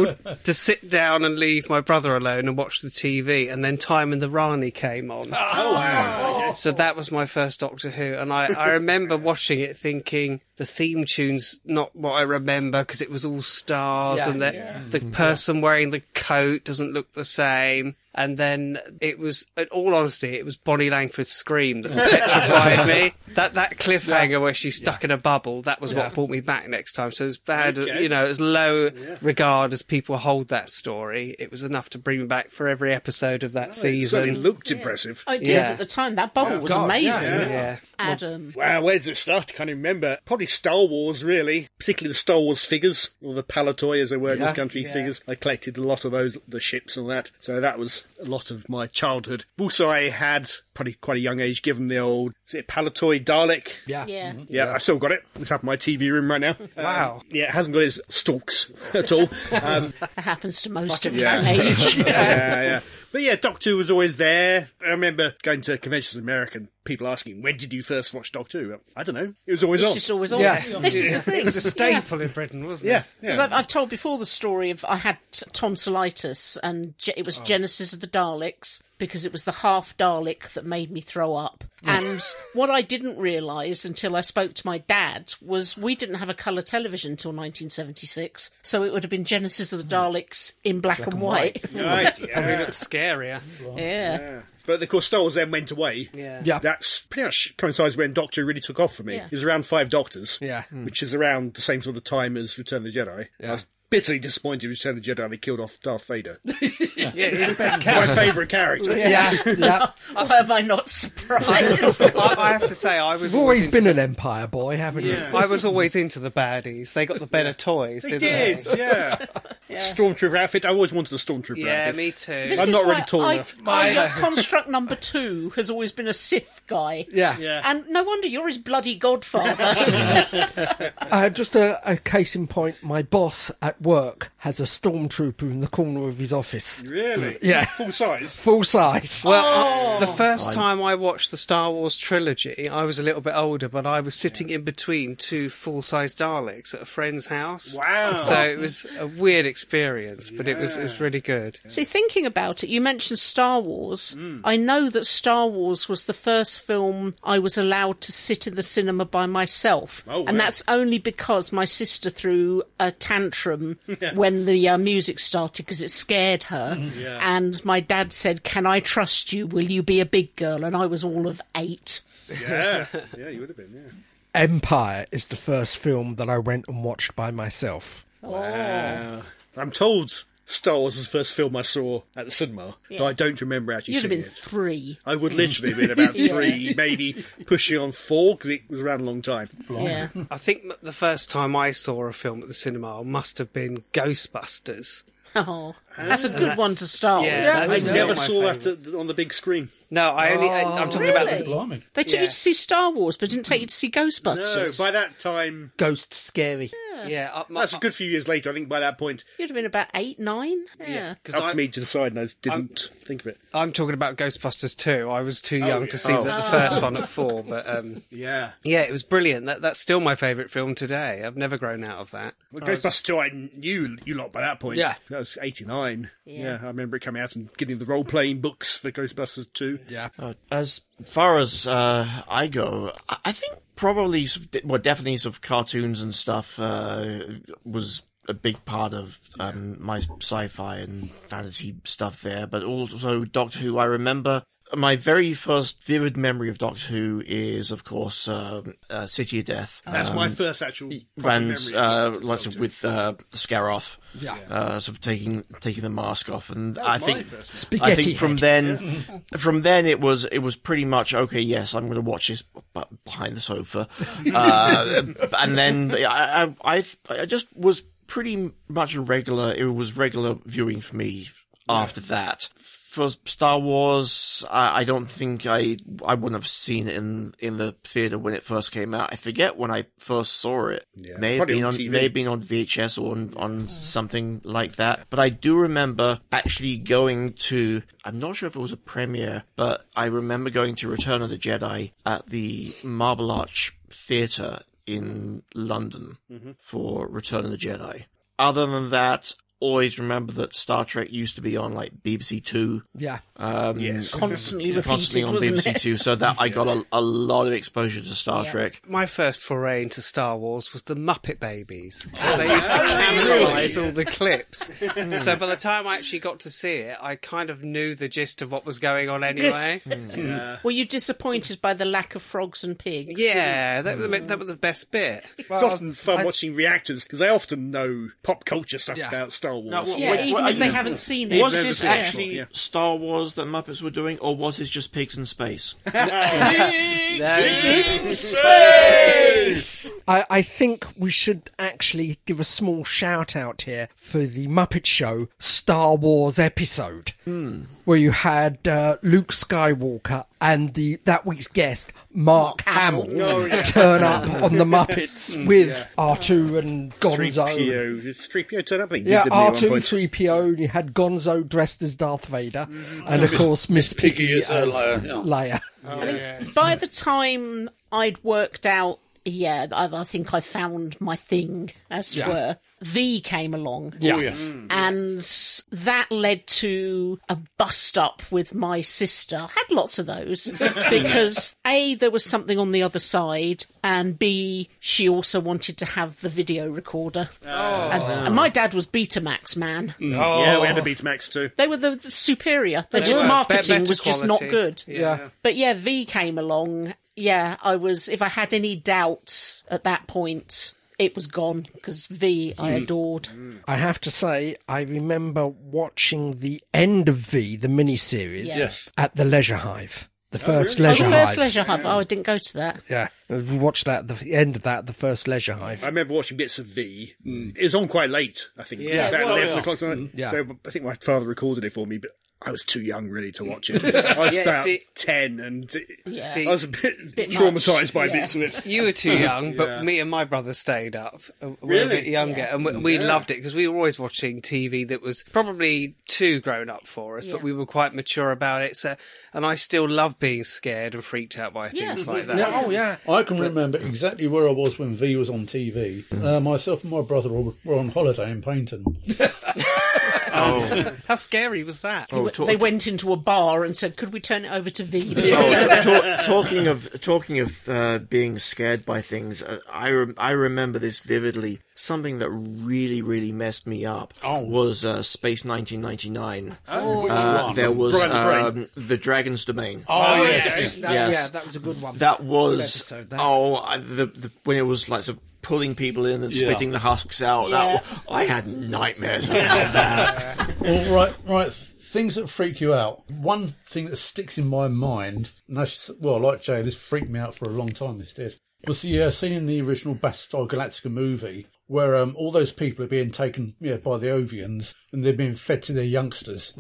told to sit down and leave my brother alone and watch the T V, and then Time and the Rani came on. Oh, wow. So that was my first Doctor Who, and I, I remember watching it thinking the theme tune's not what I remember because it was all stars Yeah. and the, Yeah. the person wearing the coat doesn't look the same. And then it was, in all honesty, it was Bonnie Langford's scream that petrified me. That that cliffhanger where she's stuck in a bubble, that was Yeah. what brought me back next time. So as bad, Okay. you know, as low regard as people hold that story, it was enough to bring me back for every episode of that It certainly season. looked impressive. I did Yeah. at the time. That bubble was God, amazing. yeah. Yeah. Adam. Wow, where does it start? I can't even remember. Probably Star Wars, really. Particularly the Star Wars figures, or the Palatoy, as they were in this country, figures. I collected a lot of those, the ships and all that. So that was a lot of my childhood. Also, I had, probably quite a young age, given the old, is it Palatoy Dalek? Yeah. Yeah. Yeah, I've still got it. It's up in my T V room right now. Wow. Um, yeah, it hasn't got his stalks at all. Um, That happens to most of us Yeah. in age. yeah, yeah. But yeah, Doctor Who was always there. I remember going to conventions in America and people asking, when did you first watch Doctor Who? I don't know. It was always It's on. just always on. Yeah. This is the thing. It was a staple in Britain, wasn't Yeah, it? Because yeah. I've, I've told before the story of I had tonsillitis and ge- it was Genesis of the Daleks because it was the half Dalek that made me throw up. And what I didn't realise until I spoke to my dad was we didn't have a colour television until nineteen seventy-six, so it would have been Genesis of the Daleks in black, and white. Right, Probably yeah. looks scarier. yeah. yeah. But of course, Star Wars then went away. Yeah. Yeah. That's pretty much coincides when Doctor Who really took off for me. Yeah. It was around Five Doctors, Yeah. which is around the same sort of time as Return of the Jedi. I was bitterly disappointed with Return of the Jedi they killed off Darth Vader. Yeah, he's the best My favourite character. Yeah. Yeah. Why am I not surprised? I, I have to say, I was You've always into been an Empire boy, haven't you? I was always into the baddies. They got the better toys, They didn't did, they? yeah. Stormtrooper outfit. I always wanted a Stormtrooper Yeah, outfit. me too. This I'm is not why really tall I, enough. I, uh, construct number two has always been a Sith guy. Yeah. Yeah. And no wonder you're his bloody godfather. Uh, just a, a case in point, my boss at work has a stormtrooper in the corner of his office. Really? Yeah. Full size? Full size. Well, I, the first time I watched the Star Wars trilogy, I was a little bit older, but I was sitting in between two full-size Daleks at a friend's house. Wow. So it was a weird experience, but it was it was really good. See, thinking about it, you mentioned Star Wars. I know that Star Wars was the first film I was allowed to sit in the cinema by myself. Oh, and wow. that's only because my sister threw a tantrum when the uh, music started because it scared her. And my dad said, "Can I trust you? Will you be a big girl?" And I was all of eight. Yeah. Yeah, you would have been, yeah. Empire is the first film that I went and watched by myself. Wow. I'm told Star Wars was the first film I saw at the cinema, but I don't remember actually You'd have seeing been it. three. I would literally have been about three, maybe pushing on four, because it was around a long time. Yeah. I think the first time I saw a film at the cinema must have been Ghostbusters. Oh, that's a good one to start yeah, with. that's I still never my saw favourite. that at- on the big screen. No, I only. I, I'm talking about the, Blimey. They took Yeah. you to see Star Wars, but didn't take you to see No, Ghostbusters. by that time, Ghost scary. yeah. Up, my, that's a good few years later. I think by that point, You'd have been about eight, nine. Yeah. because up I, to me to decide, and I didn't think of it. I'm talking about Ghostbusters two. I was too young yeah. to see Oh. the, the first one at four, but um, Yeah. yeah, it was brilliant. That that's still my favourite film today. I've never grown out of that. Well, Ghostbusters two, I knew you lot by that point. Yeah. That was eighty-nine. Yeah. Yeah, I remember it coming out and getting the role-playing books for Ghostbusters two. Yeah. Uh, as far as uh, I go, I I think probably, sort of- well, definitely sort of cartoons and stuff uh, was a big part of um, my sci-fi and fantasy stuff there, but also Doctor Who. I remember my very first vivid memory of Doctor Who is, of course, um, uh, City of Death. That's Um, my first actual proper and memory. uh, of lots of Doctor with uh, Scaroth, Yeah. uh, sort of taking taking the mask off, and That I was my think first one. I Spaghetti think from head. then, from then it was it was pretty much okay. Yes, I'm going to watch this b- behind the sofa, uh, and then I, I I I just was pretty much a regular. It was regular viewing for me after that. For Star Wars, I, I don't think I I wouldn't have seen it in in the theater when it first came out. I forget when I first saw it. Yeah, may have probably been on on, T V. may have been on V H S or on, on something like that. But I do remember actually going to. I'm not sure if it was a premiere, but I remember going to Return of the Jedi at the Marble Arch Theatre in London Mm-hmm. for Return of the Jedi. Other than that, always remember that Star Trek used to be on like B B C Two. Yeah. Um, Yes. Constantly repeated, constantly on wasn't B B C it? Two, so that I got a, a lot of exposure to Star Yeah. Trek. My first foray into Star Wars was the Muppet Babies, because they used to cameronise all the clips. So by the time I actually got to see it, I kind of knew the gist of what was going on anyway. Were you disappointed by the lack of frogs and pigs? Yeah, that, was the- that was the best bit. It's often fun watching reactors because they often know pop culture stuff Yeah. about Star Wars. No, well, Yeah, Wait, even what if are they you- haven't seen it. Was never this seen it. actually Yeah. Star Wars that Muppets were doing, or was this just pigs in space? I, I think we should actually give a small shout out here for the Muppet Show Star Wars episode, where you had uh, Luke Skywalker and the that week's guest Mark, Hamill Oh, yeah. turn up on the Muppets with R two and Gonzo. three P O. Did three P O turn up? I think he Yeah, did, didn't he, at R one two, point? three P O, and you had Gonzo dressed as Darth Vader, and of course Miss Piggy, Piggy as, uh, as Leia, yeah. Leia. By the time I'd worked out, yeah, I, I think I found my thing, as it Yeah. were. V came along. Yeah. Oh, yes. And that led to a bust up with my sister. I had lots of those because A, there was something on the other side, and B, she also wanted to have the video recorder. And, and my dad was Betamax man. Yeah, we had the Betamax too. They were the, the superior. They They just were. marketing Better was just not quality. good. Yeah. But yeah, V came along. Yeah, I was. If I had any doubts at that point, it was gone because V I adored. I have to say, I remember watching the end of V, the miniseries, Yeah. Yes. at the Leisure Hive. The first Oh, Leisure the first Hive. Leisure Hive. Oh, I didn't go to that. Yeah, we watched that, the end of that, the first Leisure Hive. I remember watching bits of V. It was on quite late, I think. Yeah, about it was. eleven o'clock something. Yeah. So I think my father recorded it for me, but I was too young really to watch it. I was Yeah, about see- ten, and it- Yeah. See, I was a bit, Bit traumatised much, by yeah. bits of it. You were too young, but Yeah. me and my brother stayed up. Uh, We were a Really? bit younger, Yeah. and we, we loved it because we were always watching T V that was probably too grown up for us, but Yeah. we were quite mature about it. So, and I still love being scared and freaked out by Yeah. things like that. Yeah, oh yeah. I can remember exactly where I was when V was on T V. Uh, myself and my brother were were on holiday in Paynton. Oh, How scary was that? oh talk- They went into a bar and said, "Could we turn it over to V?" oh, talk, talking of talking of uh, being scared by things, uh, I rem- I remember this vividly. Something that really really messed me up was uh, Space nineteen ninety-nine. Oh, which Uh, one? there was Brian the um, the Dragon's Domain. Oh, yes. Yes, that, Yes. yeah, that was a good one. That was episode, that. oh I- the, the when it was like sort of pulling people in and Yeah. spitting the husks out. Yeah. That I had nightmares about that. Well, right, right. Things that freak you out. One thing that sticks in my mind, and I should, well, like Jay, this freaked me out for a long time. This did was the uh, scene in the original Battlestar Galactica movie where um, all those people are being taken yeah, by the Ovians and they're being fed to their youngsters.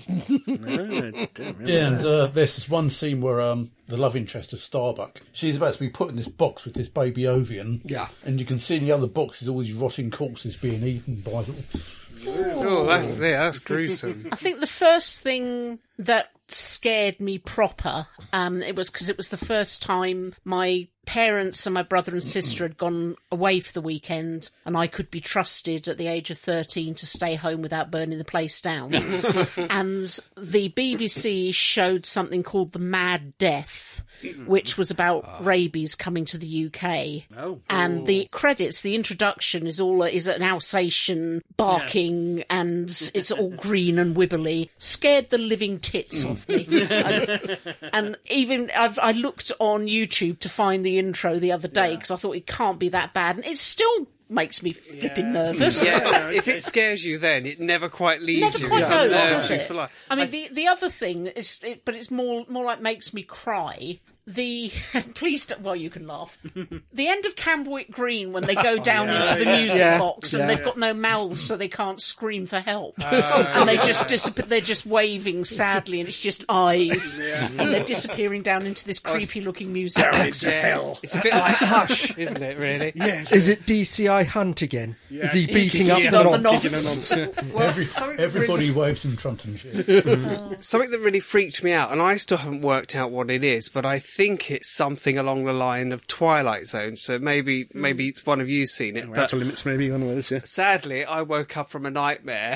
Yeah, and uh, there's this one scene where um, the love interest of Starbuck, she's about to be put in this box with this baby Ovian. Yeah. And you can see in the other boxes all these rotting corpses being eaten by little... Oh, that's yeah, that's gruesome. I think the first thing that scared me proper, um, it was because it was the first time my parents and my brother and sister had gone away for the weekend, and I could be trusted at the age of thirteen to stay home without burning the place down. And the B B C showed something called The Mad Death, which was about rabies coming to the U K. Oh. And the credits, the introduction is all is an Alsatian barking, and it's all green and wibbly. Scared the living tits off me. I- and even I've, I looked on YouTube to find the intro the other day because I thought it can't be that bad, and it still makes me flipping nervous. Yeah, if it scares you, then it never quite leaves Never you. quite It goes, unnerves does you it? for life. I mean, the the other thing is, it, but it's more more like makes me cry. The please don't, well you can laugh. The end of Camberwick Green when they go down into the music Yeah. box and Yeah. they've got no mouths so they can't scream for help, and they just disappear. They're just waving sadly, and it's just eyes, and they're disappearing down into this creepy looking music Down box. into hell. It's a bit like Hush, isn't it? Really? Is it D C I Hunt again? Is he beating up Kicking the up the knobs? knobs. Every, something that everybody waves in Trump and shit. Something that really freaked me out, and I still haven't worked out what it is, but I think it's something along the line of Twilight Zone, so maybe maybe one of you's seen it. Outer But Limits, maybe, one of those, yeah. sadly, I woke up from a nightmare,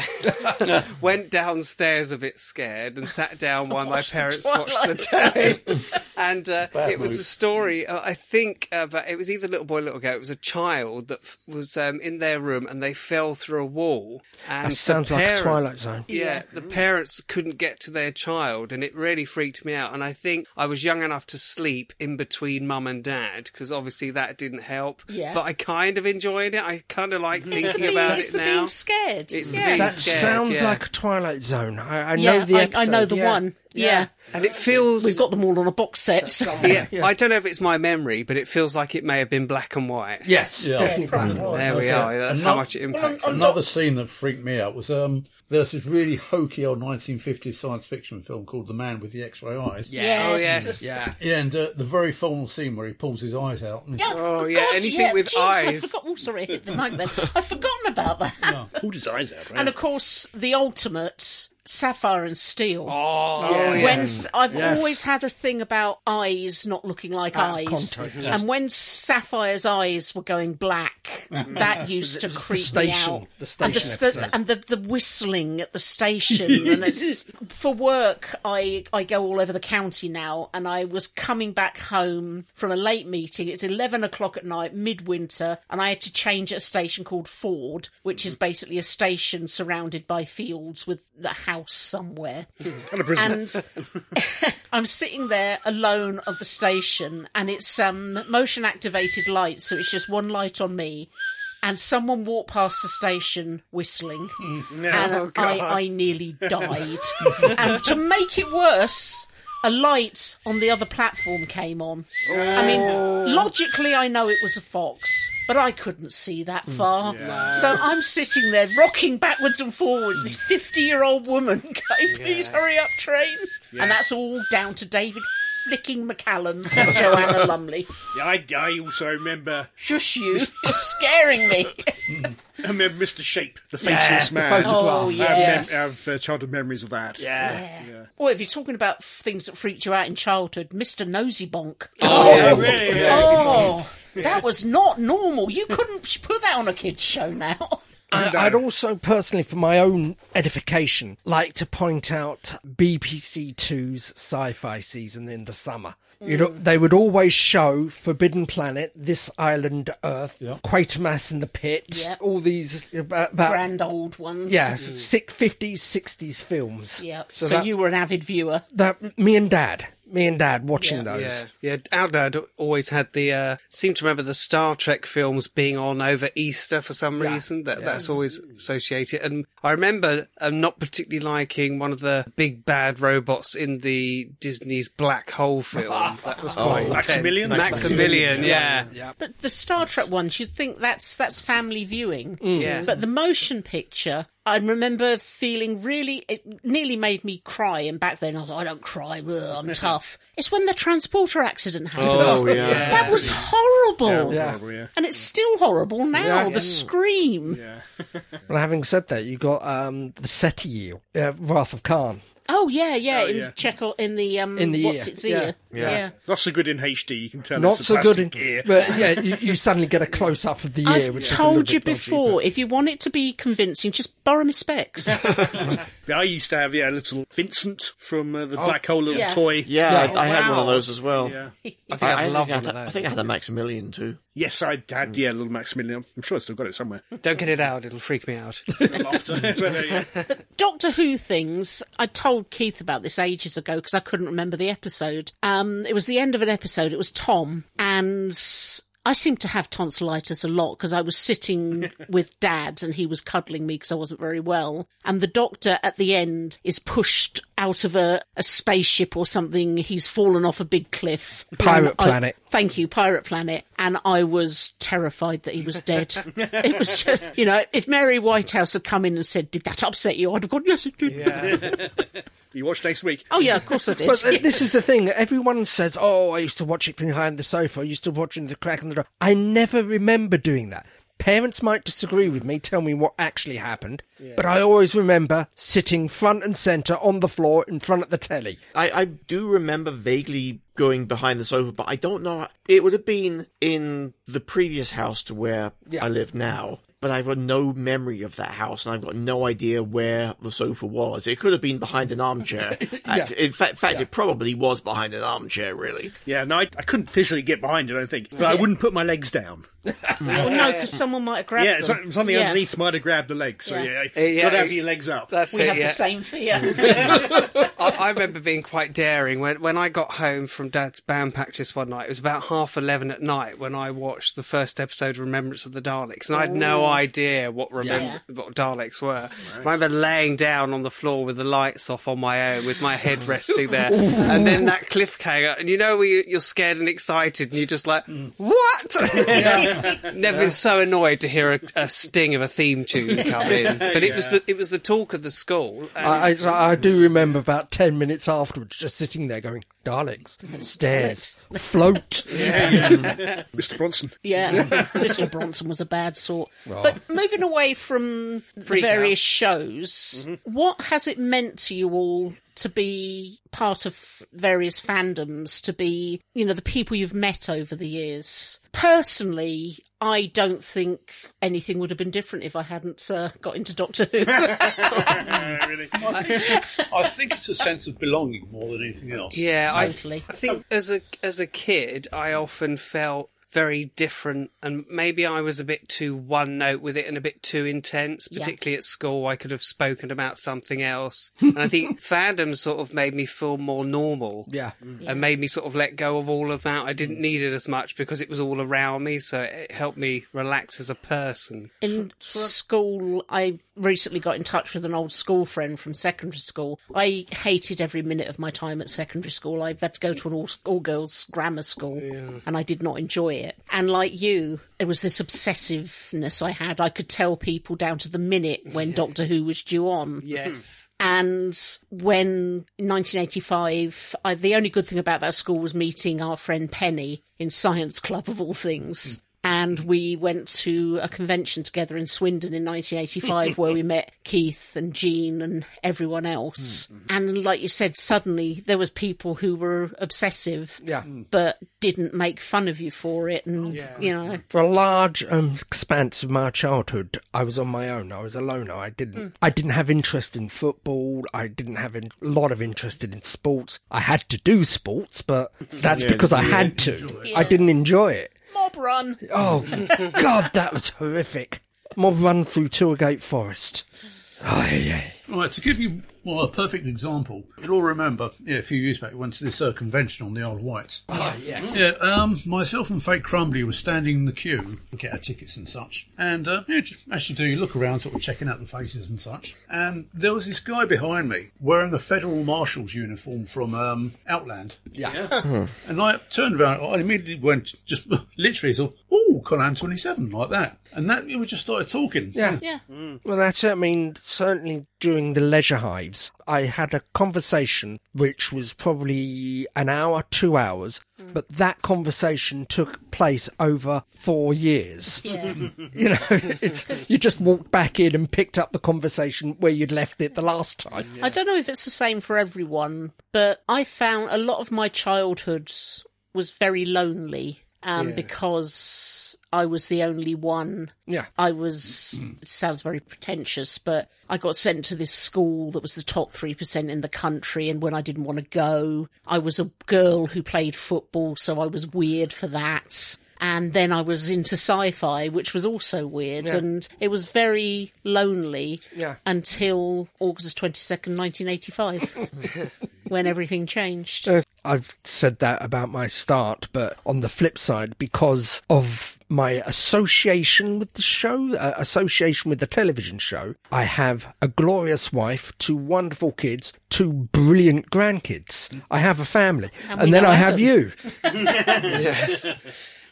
went downstairs a bit scared, and sat down while my parents watched the telly. And uh, it was a story, uh, I think, uh, but it was either Little Boy, Little Girl. It was a child that f- was um, in their room, and they fell through a wall. And That sounds the like a parent- Twilight Zone. Yeah, the parents couldn't get to their child, and it really freaked me out. And I think I was young enough to sleep in between mum and dad, because obviously that didn't help. Yeah. But I kind of enjoyed it. I kind of like It's the thinking being- about it's it the now. being scared. It's the yeah. being That scared, sounds yeah. like a Twilight Zone. I, I know yeah, the I, episode. I know the yeah. one. Yeah. And it feels... We've got them all on a box set. So. Yeah, I don't know if it's my memory, but it feels like it may have been black and white. Yes, Yeah. definitely black and white. There we are. That's Ano- how much it impacts. Well, another scene that freaked me out was um, there's this really hokey old nineteen fifties science fiction film called The Man with the X-Ray Eyes. Yes. Oh, yes. Yeah. Yeah, and uh, the very final scene where he pulls his eyes out. And Yeah, Oh, oh, yeah, God, anything yeah. with Jesus, I eyes. forgot. Oh, sorry, I hit the mic then. I've forgotten about that. Pulled his eyes out, right? And of course, the ultimate, Sapphire and Steel. Oh, yeah. When s- I've Yes. always had a thing about eyes not looking like Out of eyes, context. and when Sapphire's eyes were going black, that used to The creep station, me out. the station and the, episodes. and the the whistling at the station, and it's for work. I I go all over the county now, and I was coming back home from a late meeting. It's eleven o'clock at night, midwinter, and I had to change at a station called Ford, which is basically a station surrounded by fields with the house somewhere. And a prisoner. And I'm sitting there alone at the station, and it's um, motion activated lights, so it's just one light on me. And someone walked past the station whistling, and Oh, God. I, I nearly died. And to make it worse, a light on the other platform came on. I mean, logically, I know it was a fox, but I couldn't see that far. So I'm sitting there, rocking backwards and forwards. This fifty-year-old woman going, "Please hurry up, train!" And that's all down to David flicking McCallum and Joanna Lumley. Yeah, I, I also remember, Shush you! You're scaring me. I remember Mister Shape, the faceless the man. photograph. Oh, I have, yes. mem- I have uh, childhood memories of that. Yeah. Well, if you're talking about things that freaked you out in childhood, Mister Nosy Bonk. Oh, yes. really? Oh, that was not normal. You couldn't put that on a kid's show now. I, I'd also personally, for my own edification, like to point out B B C Two's sci-fi season in the summer. You know, they would always show Forbidden Planet, This Island Earth, Quatermass in the Pit, Yep. all these about, about Grand old ones. yeah, six, fifties, sixties films. Yeah. So So, that- you were an avid viewer. That me and Dad, me and Dad watching Yeah. those. Yeah, yeah. Our dad always had the. Uh, seem to remember the Star Trek films being on over Easter for some reason. That that's always associated. And I remember um, not particularly liking one of the big bad robots in the Disney's Black Hole film. That was quite intense. Maximilian? Maximilian, yeah. But the Star Trek ones, you'd think that's that's family viewing. Yeah. But the motion picture, I remember feeling really, it nearly made me cry. And back then I was like, I don't cry, ugh, I'm tough. It's when the transporter accident happened. Oh, yeah. That was horrible. That was Yeah. horrible, yeah. And it's still horrible now, Yeah. the scream. Yeah. Well, having said that, you got um, the SETI, uh, Wrath of Khan. Oh, yeah, yeah, Oh, in yeah. Checo, in the, um, In the what's ear. its Yeah. ear? Yeah. Not so good in H D, you can tell Not it's a so good in, plastic ear. but yeah, you, you suddenly get a close up of the ear. I've which is a told little you bit dodgy, before, if you want it to be convincing, just borrow my specs. Yeah, I used to have, yeah, little Vincent from uh, the Black Hole little yeah. toy. Yeah, Yeah. I, I had one of Wow. those as well. Yeah. I think I, I, love think I, one had, of I those. think I had a Maximilian too. Yes, I had, yeah, little Maximilian. I'm sure I still got it somewhere. Don't get it out; it'll freak me out. After. But, uh, yeah. Doctor Who things, I told Keith about this ages ago because I couldn't remember the episode. Um, it was the end of an episode. It was Tom, and I seemed to have tonsillitis a lot because I was sitting with Dad and he was cuddling me because I wasn't very well. And the doctor at the end is pushed out of a, a spaceship or something. He's fallen off a big cliff. Pirate And I- Planet. Thank you, Pirate Planet. And I was terrified that he was dead. It was just, you know, if Mary Whitehouse had come in and said, "Did that upset you?" I'd have gone, "Yes, it did." You watch next week. Oh, yeah, of course I did. But uh, this is the thing. Everyone says, "Oh, I used to watch it from behind the sofa. I used to watch it in the crack in the door." I never remember doing that. Parents might disagree with me, tell me what actually happened, but I always remember sitting front and centre on the floor in front of the telly. I, I do remember vaguely going behind the sofa, but I don't know. It would have been in the previous house to where Yeah. I live now. But I've got no memory of that house, and I've got no idea where the sofa was. It could have been behind an armchair. Yeah. In fact, in fact it probably was behind an armchair, really. Yeah, no, I, I couldn't physically get behind it, I don't think. But I wouldn't put my legs down. Well, no, because someone might have grabbed Yeah, them. so- something Yeah. underneath might have grabbed the legs. So, Yeah. yeah, Uh, you yeah, got to have it- your legs up. That's We it, have yeah. the same fear. I, I remember being quite daring when when I got home from Dad's band practice one night. It was about half eleven at night when I watched the first episode of Remembrance of the Daleks, and I had no idea what remem- what Daleks were. I remember laying down on the floor with the lights off on my own, with my head resting there, and then that cliffhanger, and you know when you- you're scared and excited, and you're just like, "What?" Never been so annoyed to hear a, a sting of a theme tune come in, but it was the it was the talk of the school. and- I, I, I do remember about ten minutes afterwards just sitting there going, Daleks, stairs, float. Mister Bronson. Yeah, Mister Bronson was a bad sort. But moving away from the Freak various out. shows, what has it meant to you all to be part of various fandoms, to be, you know, the people you've met over the years? Personally, I don't think anything would have been different if I hadn't uh, got into Doctor Who. really? I think it's a sense of belonging more than anything else. Yeah, I, Totally. I think as a as a kid, I often felt very different, and maybe I was a bit too one note with it and a bit too intense, Yeah. particularly at school. I could have spoken about something else. And I think fandom sort of made me feel more normal. Yeah. And made me sort of let go of all of that. I didn't need it as much because it was all around me, so it helped me relax as a person. In school, I recently got in touch with an old school friend from secondary school. I hated every minute of my time at secondary school. I had to go to an all, all girls grammar school, and I did not enjoy it. And like you, there was this obsessiveness I had. I could tell people down to the minute when Doctor Who was due on. Yes. And when, in nineteen eighty-five, I, the only good thing about that school was meeting our friend Penny in Science Club, of all things. And we went to a convention together in Swindon in nineteen eighty-five where we met Keith and Jean and everyone else. And like you said, suddenly there was people who were obsessive, Yeah. but didn't make fun of you for it. And, you know, For a large um, expanse of my childhood, I was on my own. I was a loner. I didn't. I didn't have interest in football. I didn't have in, a lot of interest in sports. I had to do sports, but that's because I had to. I didn't enjoy it. mob run. Oh God, that was horrific. Mob run through Tourgate Forest. Oh yeah. Right, to give you well, a perfect example, you'll all remember, yeah, a few years back, we went to this uh, convention on the Isle of Wight. Ah, yes. Yeah, um, myself and Fake Crumbly were standing in the queue to get our tickets and such. And, uh, yeah, just, as you do, you look around, sort of checking out the faces and such. And there was this guy behind me wearing a Federal Marshal's uniform from um, Outland. Yeah. And I turned around, I immediately went, just literally thought, oh, Conan twenty-seven, like that. And that, we just started talking. Yeah. Yeah. Well, that's it. I mean, certainly during the leisure hives, I had a conversation which was probably an hour, two hours, but that conversation took place over four years. Yeah. You know, it's, you just walked back in and picked up the conversation where you'd left it the last time. I don't know if it's the same for everyone, but I found a lot of my childhood was very lonely. Um, because I was the only one. Yeah. I was, it sounds very pretentious, but I got sent to this school that was the top three percent in the country, and when I didn't want to go, I was a girl who played football, so I was weird for that. And then I was into sci-fi, which was also weird, Yeah. and it was very lonely Yeah. until August twenty-second, nineteen eighty-five, when everything changed. Uh, I've said that about my start, but on the flip side, because of my association with the show, uh, association with the television show, I have a glorious wife, two wonderful kids, two brilliant grandkids. I have a family. And And, we then know I have Adam. you. Yes.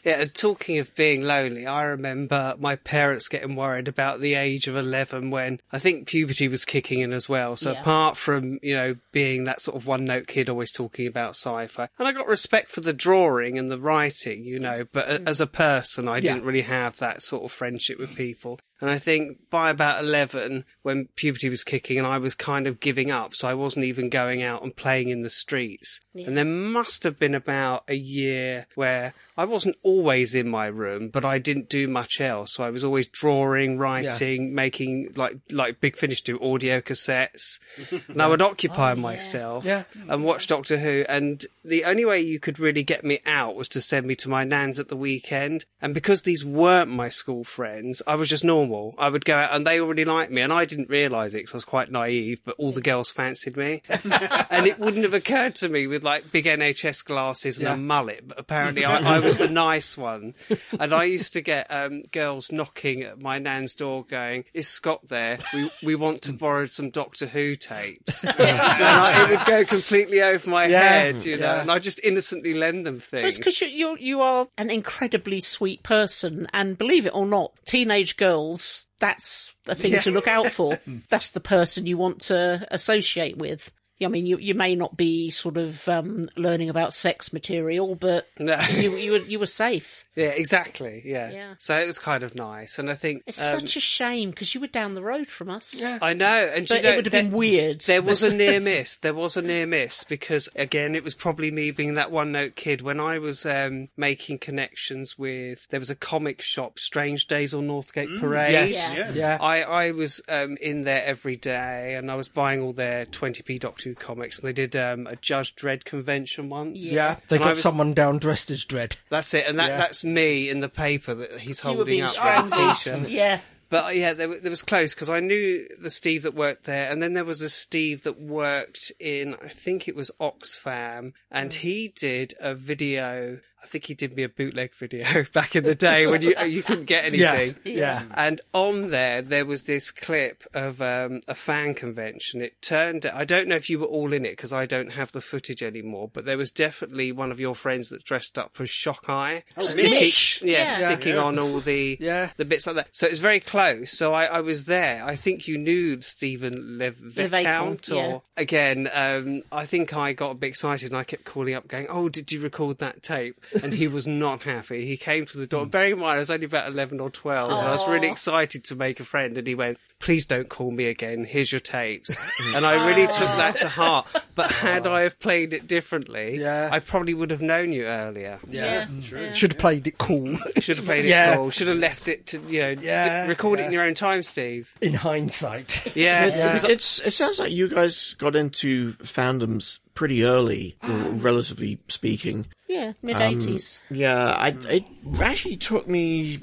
Yeah, and talking of being lonely, I remember my parents getting worried about the age of eleven when I think puberty was kicking in as well. So Yeah. apart from, you know, being that sort of one-note kid always talking about sci-fi, and I got respect for the drawing and the writing, you know, but a- as a person, I Yeah. didn't really have that sort of friendship with people. And I think by about eleven, when puberty was kicking and I was kind of giving up, so I wasn't even going out and playing in the streets. Yeah. And there must have been about a year where I wasn't always in my room, but I didn't do much else. So I was always drawing, writing, making, like like Big Finish do, audio cassettes. And I would occupy Oh, yeah. myself Yeah. and watch Doctor Who. And the only way you could really get me out was to send me to my nan's at the weekend. And because these weren't my school friends, I was just normal. I would go out and they already liked me, and I didn't realise it because I was quite naive, but all the girls fancied me. And it wouldn't have occurred to me with like big N H S glasses and Yeah. a mullet, but apparently I, I was the nice one. And I used to get um, girls knocking at my nan's door going, "Is Scott there? We we want to borrow some Doctor Who tapes." And I, it would go completely over my Yeah. head, you know, Yeah. and I just innocently lend them It's things. because you, you you are an incredibly sweet person, and believe it or not, teenage girls, that's a thing to look out for. That's the person you want to associate with. I mean, you you may not be sort of um, learning about sex material, but No. you you were you were safe. Yeah, exactly. Yeah. Yeah. So it was kind of nice, and I think It's um, such a shame because you were down the road from us. Yeah. I know, and But you know, it would have there- been weird. There was a near miss. There was a near miss because, again, it was probably me being that one-note kid. When I was um, making connections with, there was a comic shop, Strange Days on Northgate Parade. Yes. Yeah. Yeah. I, I was um, in there every day, and I was buying all their twenty p Doctor Who comics, and they did um, a Judge Dredd convention once. Yeah, they And got I was- someone down dressed as Dredd. That's it, and that, Yeah. that's me in the paper that he's You were holding being up. stranded. Yeah. But uh, yeah, there, there was close because I knew the Steve that worked there, and then there was a Steve that worked in, I think it was Oxfam, and he did a video. I think he did me a bootleg video back in the day when you you couldn't get anything. Yeah. And on there, there was this clip of um, a fan convention. It turned, I don't know if you were all in it because I don't have the footage anymore, but there was definitely one of your friends that dressed up as Shockeye. Oh, Sticking- Mitch. yeah, Yeah. sticking Yeah. on all the Yeah. the bits like that. So it was very close. So I, I was there. I think you knew Stephen Lev- Levacount, Viscount, or yeah. again, um, I think I got a bit excited and I kept calling up going, "Oh, did you record that tape?" And he was not happy. He came to the door. Bearing in mind, I was only about eleven or twelve, and I was really Aw. excited to make a friend. And he went, "Please don't call me again. Here's your tapes." And I really took that to heart. But had I have played it differently, Yeah. I probably would have known you earlier. Yeah. Should have played it cool. Should have played it Yeah. cool. Should have left it to, you know, Yeah, d- record it yeah. in your own time, Steve. In hindsight. Yeah. Because it's it sounds like you guys got into fandoms pretty early, or relatively speaking. Yeah, mid eighties. Yeah, I, it actually took me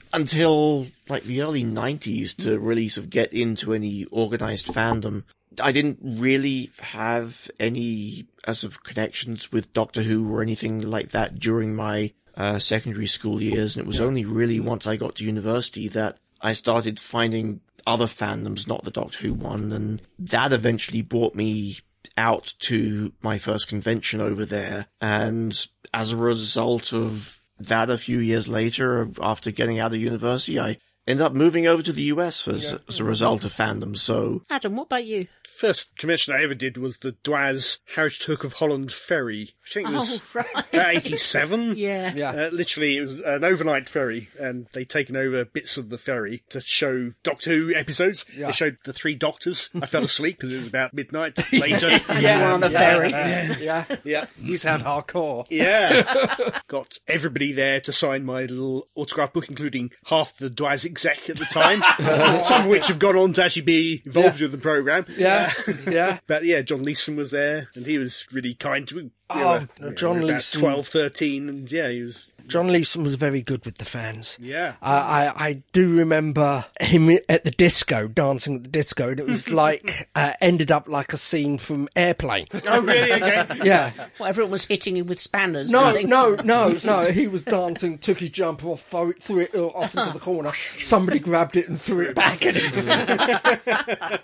until like the early nineties to really sort of get into any organized fandom. I didn't really have any uh, sort of connections with Doctor Who or anything like that during my uh, secondary school years, and it was only really once I got to university that I started finding other fandoms, not the Doctor Who one, and that eventually brought me out to my first convention over there. And as a result of that, a few years later, after getting out of university, I ended up moving over to the U S as, as a result of fandom. So Adam, what about you? First convention I ever did was the Dwaz Heritage Took of Holland ferry. I think it was Oh, right. about eighty-seven. Yeah. Yeah. Uh, literally, it was an overnight ferry, and they'd taken over bits of the ferry to show Doctor Who episodes. Yeah. They showed the Three Doctors. I fell asleep because it was about midnight later. You were on the ferry. Yeah. Yeah. You sound hardcore. Yeah. Got everybody there to sign my little autograph book, including half the Dwaz exec at the time, some of which have gone on to actually be involved Yeah. with the programme. Yeah. Yeah. But yeah, John Leeson was there, and he was really kind to me. Oh, John about Leeson. twelve, thirteen, and yeah, he was, John Leeson was very good with the fans. yeah. I, I, I do remember him at the disco, dancing at the disco, and it was like, uh, ended up like a scene from Airplane. Oh, really? Okay. Yeah. Well, everyone was hitting him with spanners. No, and things. no, no, no. He was dancing, took his jumper off, threw it, threw it off into the corner. Somebody grabbed it and threw it back at him.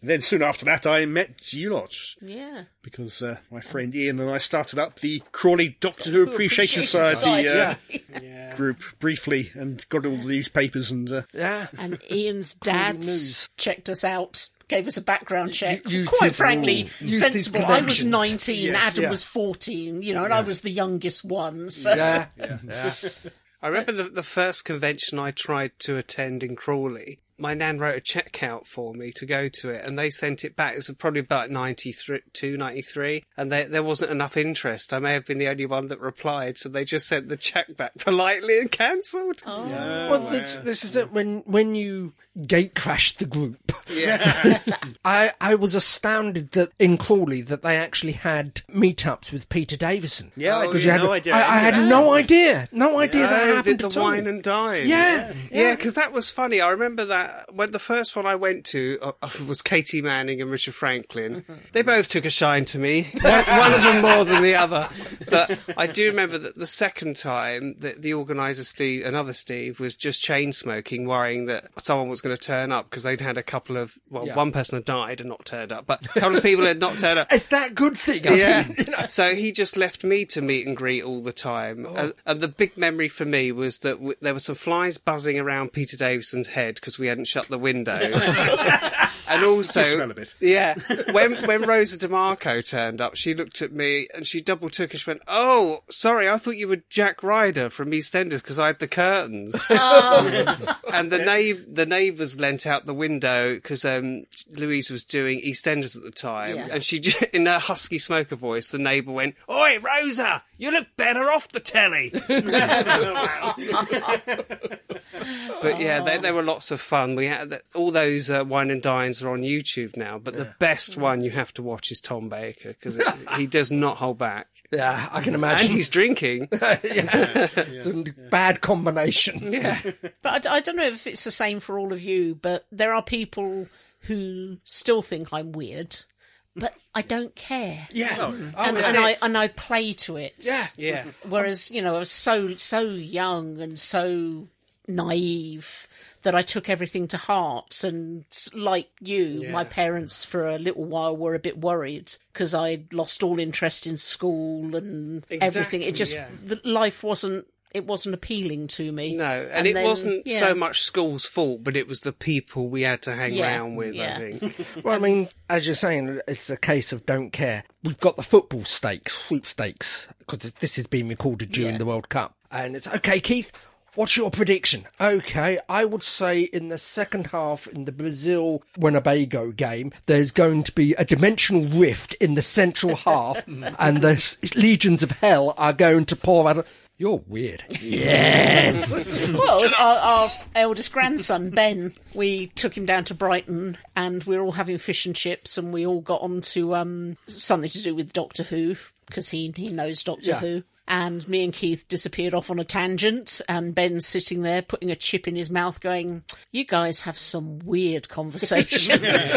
And then soon after that, I met you lot. Yeah. Because uh, my friend Ian and I started up the Crawley Doctor Who Appreciation Society uh, yeah. group briefly and got all the newspapers and... Uh, Yeah. And Ian's dad checked us out, gave us a background check. U- used Quite his- frankly, ooh, used his sensible. I was connections. nineteen, Yes. Adam Yeah. was fourteen, you know, and I was the youngest one. So. Yeah. yeah. I remember the, the first convention I tried to attend in Crawley. My nan wrote a check out for me to go to it, and they sent it back. It was probably about ninety-two, ninety-three, and there, there wasn't enough interest. I may have been the only one that replied, so they just sent the check back politely and cancelled. Oh. Well, this, this is it. When when you gate crashed the group, Yeah. I I was astounded that in Crawley that they actually had meetups with Peter Davison. Yeah, I Oh, had yeah. no idea. I, I had Yeah. no idea, no idea that Oh, happened the, at the all. wine and dine. Yeah, Yeah, because that was funny. I remember that when the first one I went to uh, was Katie Manning and Richard Franklin. They both took a shine to me. One, one of them more than the other. But I do remember that the second time that the organizer Steve, another Steve, was just chain smoking, worrying that someone was going to turn up because they'd had a couple of well, Yeah. one person had died and not turned up, but a couple of people had not turned up. It's that good thing. I Yeah. think, you know. So he just left me to meet and greet all the time. And, and the big memory for me was that w- there were some flies buzzing around Peter Davison's head because we hadn't shut the windows. And also, Can smell a bit. yeah, when when Rosa DeMarco turned up, she looked at me and she double took and she went, "Oh, sorry, I thought you were Jack Ryder from EastEnders because I had the curtains." And the neigh- the neighbours leant out the window because um, Louise was doing EastEnders at the time, Yeah. and she, j- in her husky smoker voice, the neighbour went, "Oi, Rosa, you look better off the telly." But yeah, there, there were lots of fun. We had all those uh, wine and dines are on YouTube now, but the best one you have to watch is Tom Baker because he does not hold back, Yeah, I can and imagine. he's drinking. yeah. It's a bad combination. Yeah. But I, I don't know if it's the same for all of you, but there are people who still think I'm weird, but I don't care. Yeah. Oh, and, it's and it. I and I play to it. Yeah. Yeah. Whereas, you know, I was so so young and so naive that I took everything to heart. And like you, my parents for a little while were a bit worried because I'd lost all interest in school and everything. It Exactly, just yeah. the life wasn't. It wasn't appealing to me. No, and, it then- wasn't yeah. so much school's fault, but it was the people we had to hang Yeah, around with, yeah. I think. Well, I mean, as you're saying, it's a case of don't care. We've got the football stakes, sweepstakes, because this is being recorded during Yeah. the World Cup. And it's, okay, Keith, what's your prediction? Okay, I would say in the second half in the Brazil-Winnebago game, there's going to be a dimensional rift in the central half, and the s- legions of hell are going to pour out. You're weird. Yes. Well, it was our, our eldest grandson, Ben. We took him down to Brighton and we were all having fish and chips and we all got on to um, something to do with Doctor Who because he, he knows Doctor Yeah. Who. And me and Keith disappeared off on a tangent and Ben's sitting there putting a chip in his mouth going, you guys have some weird conversations.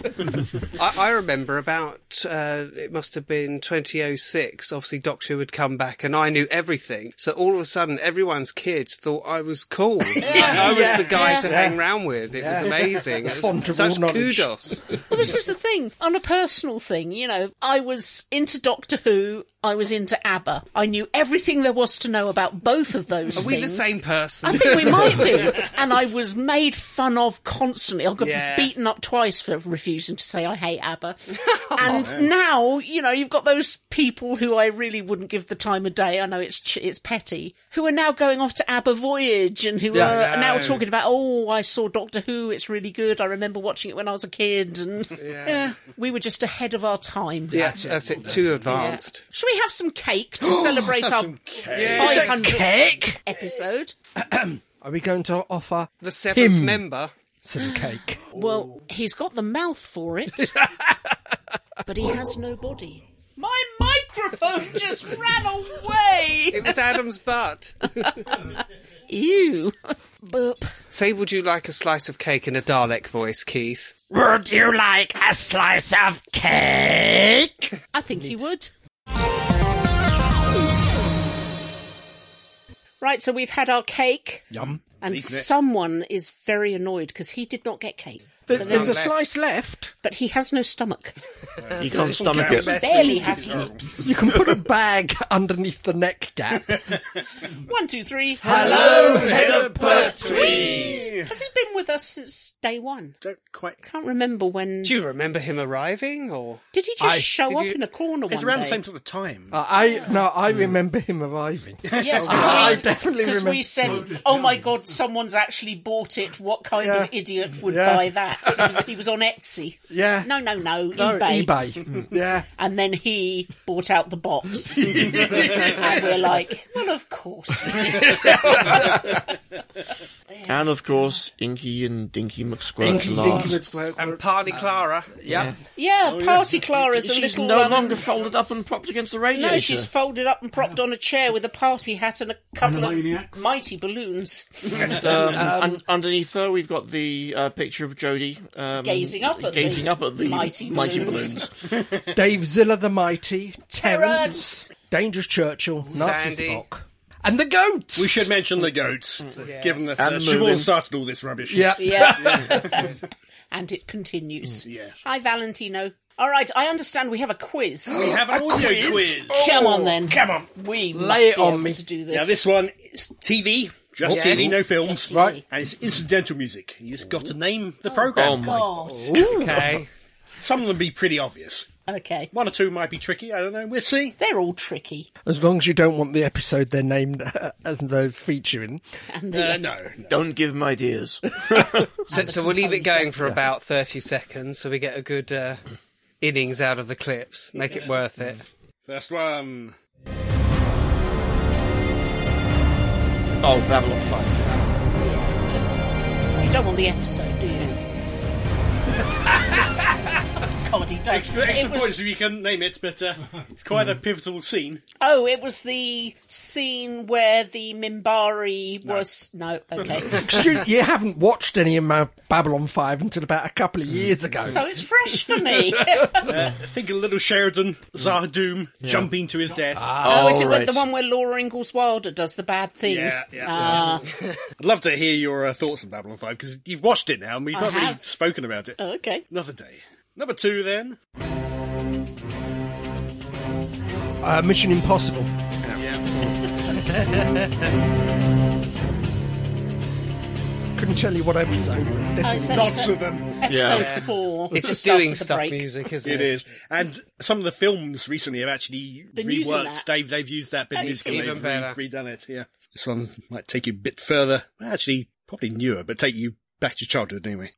I, I remember about, uh, it must have been twenty oh six, obviously Doctor Who had come back and I knew everything. So all of a sudden, everyone's kids thought I was cool. I, I was the guy to hang around with. It was amazing. It was Font of such all knowledge. kudos. Well, this is the thing. On a personal thing, you know, I was into Doctor Who. I was into ABBA. I knew everything there was to know about both of those Are we things. the same person? I think we might be. And I was made fun of constantly. I got Yeah. beaten up twice for refusing to say I hate ABBA. And now, you know, you've got those people who I really wouldn't give the time of day. I know it's ch- it's petty. Who are now going off to ABBA Voyage and who Yeah. are now No. talking about, oh, I saw Doctor Who. It's really good. I remember watching it when I was a kid. And yeah, we were just ahead of our time. Yeah, that's, that's it. Too advanced. Should we have some cake to celebrate our Yeah. five hundredth Cake? episode? Are we going to offer The seventh Him. member. some cake? Well, he's got the mouth for it, but he has no body. My microphone just ran away! It was Adam's butt. Ew. Burp. Say, would you like a slice of cake in a Dalek voice, Keith? Would you like a slice of cake? I think he would. Right, so we've had our cake, Yum. and someone is very annoyed because he did not get cake. There's, there's a left. slice left. But he has no stomach. You can't stomach it. Barely has hips. You can put a bag underneath the neck gap. One, two, three. Hello, Head of Pertwee! Has he been with us since day one? Don't quite. Can't remember when. Do you remember him arriving, or Did he just I- show did up you- in a corner It's one around day? the same sort of time. Uh, I no, I remember him arriving. Yes, I because definitely we, 'cause remember. we said, "Oh my God, someone's actually bought it. What kind Yeah. of idiot would Yeah. buy that?" 'Cause He was, he was on Etsy. Yeah. No, no, no, No, eBay. eBay. Yeah. And then he bought out the box, and we're like, "Well, of course we did." And of course, Inky and Dinky McSquirt Dinky, laugh. Dinky McSquirt. and Party Clara? Yeah. Yeah, Party Clara's a She's little. no um, longer folded up and propped against the radiator. No, she's folded up and propped on a chair with a party hat and a couple of maniac. mighty balloons And, um, un- underneath her, we've got the uh, picture of Jodie um, gazing up at gazing the up at the mighty balloons. balloons. Dave Zilla the Mighty, Terence, Terence. Dangerous Churchill, Nazi Sandy. Spock, and the goats. We should mention the goats, given that And uh, the Siobhan moving. started all this rubbish. Yeah. Yeah. And it continues. Yes. Hi, Valentino. All right, I understand we have a quiz. We have an audio quiz. Come on, then. Come on. We Lay must it be on able me. to do this. Now, this one is T V, just Yes. T V, no films. Just T V. Right. And it's incidental music. You just got to name the Oh programme. my God. Okay. Some of them be pretty obvious. Okay. One or two might be tricky, I don't know. We'll see. They're all tricky. As long as you don't want the episode they're named uh, as the featuring. And the, Uh, no, no. Don't give them ideas. So, so we'll leave it going for about thirty seconds, so we get a good uh, innings out of the clips. Make it worth it. First one. Oh, Babylon five. you don't want the episode, do you? God, he does. Extra, extra It was- points if you can name it, but uh, it's quite a pivotal scene. Oh, it was the scene where the Mimbari was... No, okay. Excuse, you haven't watched any of my Babylon five until about a couple of years ago. So it's fresh for me. Uh, I think a little Sheridan, Zahdoom, jumping to his death. Oh, is it right. the one where Laura Ingalls Wilder does the bad thing? Yeah, yeah. Ah, I'd love to hear your uh, thoughts on Babylon five, because you've watched it now, and we've I not really have. spoken about it. oh, okay. Another day. Number two, then. Uh, Mission Impossible. Couldn't tell you what episode. but Oh, it's definitely- Lots episode, of them. episode Yeah. four. It's just doing after the stuff break. music, isn't it? It is. And some of the films recently have actually Been using reworked. that. They've, they've used that bit of Oh, music it's and even they've better. re- redone it, yeah. This one might take you a bit further. Well, actually, probably newer, but take you back to childhood anyway.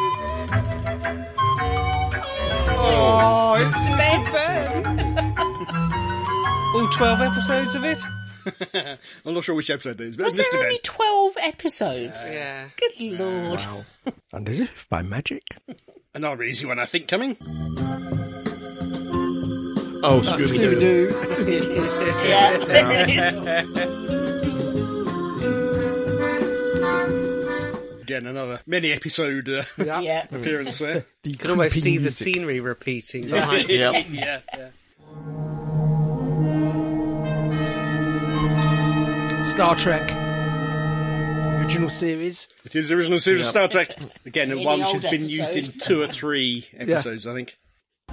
Oh, it's Mister Ben. All twelve episodes of it? I'm not sure which episode it is, but Was Mister there Ben. only twelve episodes? Yeah. Good lord. And is it by magic? Another easy one, I think, coming. Oh, Scooby-Doo. Scooby-Doo. Yeah, there it is. Again, another many episode uh, Yeah. appearance there. The You can almost creeping see the music. scenery repeating behind. Yep. yeah, yeah. Star Trek. Original series. It is the original series of Star Trek. Again, In one the which has old been used in episode. two or three episodes, I think.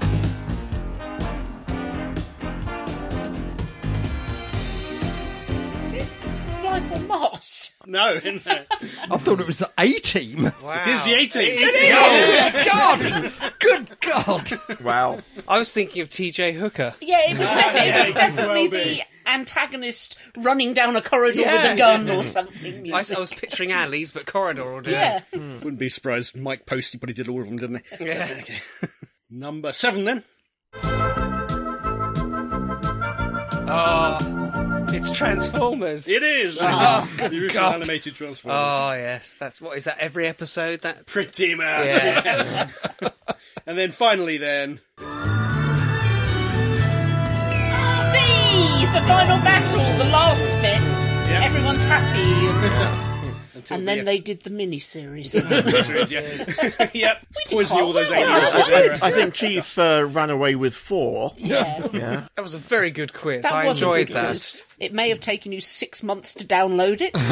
Is it Life on Mars? No, no. I thought it was the A-Team. Wow. It is the eighties. Oh, God! Good God! Wow. I was thinking of T J Hooker. Yeah, it was, defi- it was it could definitely well be. the antagonist running down a corridor with Yeah. a gun or something. I, Music. I was picturing alleys, but corridor all day. yeah. Wouldn't be surprised. Mike Posty probably did all of them, didn't he? Yeah. Okay. Number seven, then. Oh, it's Transformers. It is. the original animated Transformers. Oh, yes. That's what is that? Every episode? That. Pretty much. Yeah. And then finally, then. The, the final battle, the last bit. Yeah. Everyone's happy. Until And then the they did the mini-series. yeah. Yep. did Poisoning all quite those well. aliens. I, with I, I their- think Keith uh, ran away with four. Yeah. Yeah. That was a very good quiz. That I was a enjoyed good that. quiz. It may have taken you six months to download it.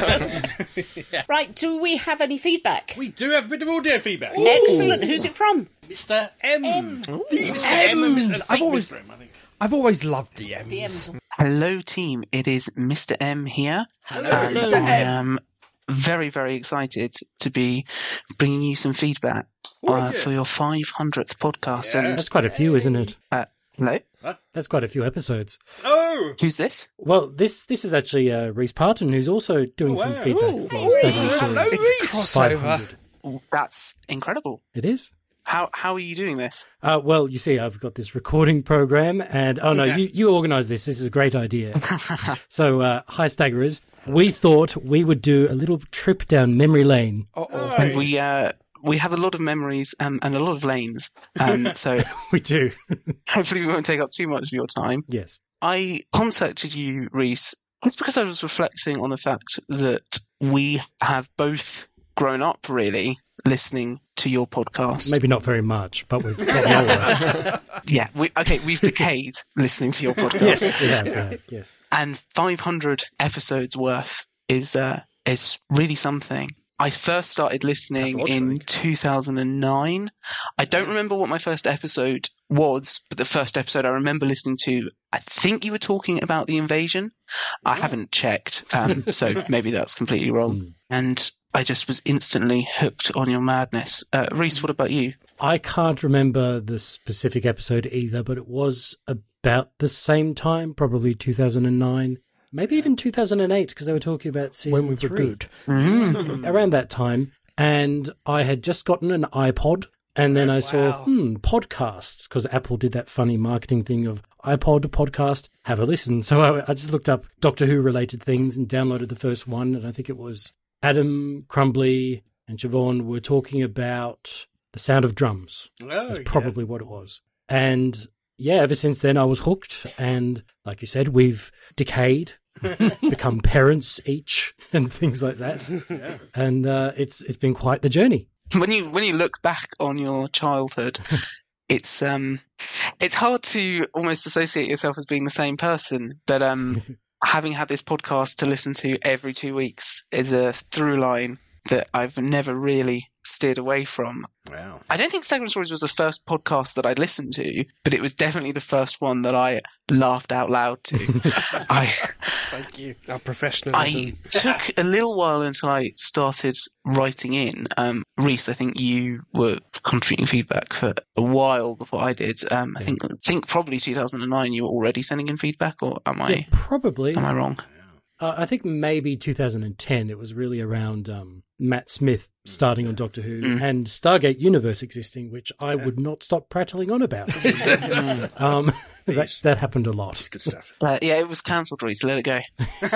Right, do we have any feedback? We do have a bit of audio feedback. Excellent. Who's it from? Mister M. M. Mister M and M's. Mister I've always- Mister M, I think. I've always loved the M's. The M's. Hello, team. It is Mister M here. Hello, and Mister I am very, very excited to be bringing you some feedback uh, for your five hundredth podcast. Yeah. That's quite a few, isn't it? And uh, hello, That's quite a few episodes. Oh! who's this? Well, this this is actually uh, Reese Parton, who's also doing Oh, some wow. feedback Ooh. for Oh, Staggering Reese. Stories. Hello, It's a crossover. five hundred. That's incredible. It is. How how are you doing this? Uh, well, you see, I've got this recording program, and oh no, Yeah. you, you organise this. This is a great idea. So, uh, hi, Staggerers. We thought we would do a little trip down memory lane. Uh-oh. Hey. We uh we have a lot of memories um, and a lot of lanes, um, so We do. hopefully we won't take up too much of your time. Yes. I contacted you, Reese, just because I was reflecting on the fact that we have both grown up, really, listening to your podcast. Maybe not very much, but we've got older. Yeah, we, okay, we've decayed listening to your podcast. Yes, we have, we have, yes. And five hundred episodes worth is uh, is really something. I first started listening That's a lot, in I think. two thousand nine. I don't remember what my first episode was, but the first episode I remember listening to, I think you were talking about the invasion. I haven't checked, um, so maybe that's completely wrong. Mm. And I just was instantly hooked on your madness. Uh, Reese, what about you? I can't remember the specific episode either, but it was about the same time, probably two thousand nine, maybe even two thousand eight, because they were talking about season When we were three. good. Around that time. And I had just gotten an iPod, and then I saw, Wow. hmm, podcasts, because Apple did that funny marketing thing of iPod podcast, have a listen. So I, I just looked up Doctor Who related things and downloaded the first one, and I think it was Adam, Crumbly, and Siobhan were talking about the sound of drums. Oh, That's yeah. probably what it was. And yeah, ever since then I was hooked, and like you said, we've decayed, become parents each, and things like that. Yeah. And uh, it's it's been quite the journey. When you when you look back on your childhood, it's um it's hard to almost associate yourself as being the same person, but um having had this podcast to listen to every two weeks is a through line that I've never really steered away from. Wow. I don't think Staggering Stories was the first podcast that I listened to, but it was definitely the first one that I laughed out loud to. I Thank you. Our professionalism. I took a little while until I started writing in. Um, Reese, I think you were contributing feedback for a while before I did. Um, I think I think probably two thousand nine you were already sending in feedback, or am I Yeah, probably. am I wrong? Uh, I think maybe two thousand ten. It was really around um, Matt Smith starting on Doctor Who Mm. and Stargate Universe existing, which I would not stop prattling on about. um, that, that happened a lot. It's good stuff. Uh, yeah, it was cancelled, Reese. Let it go.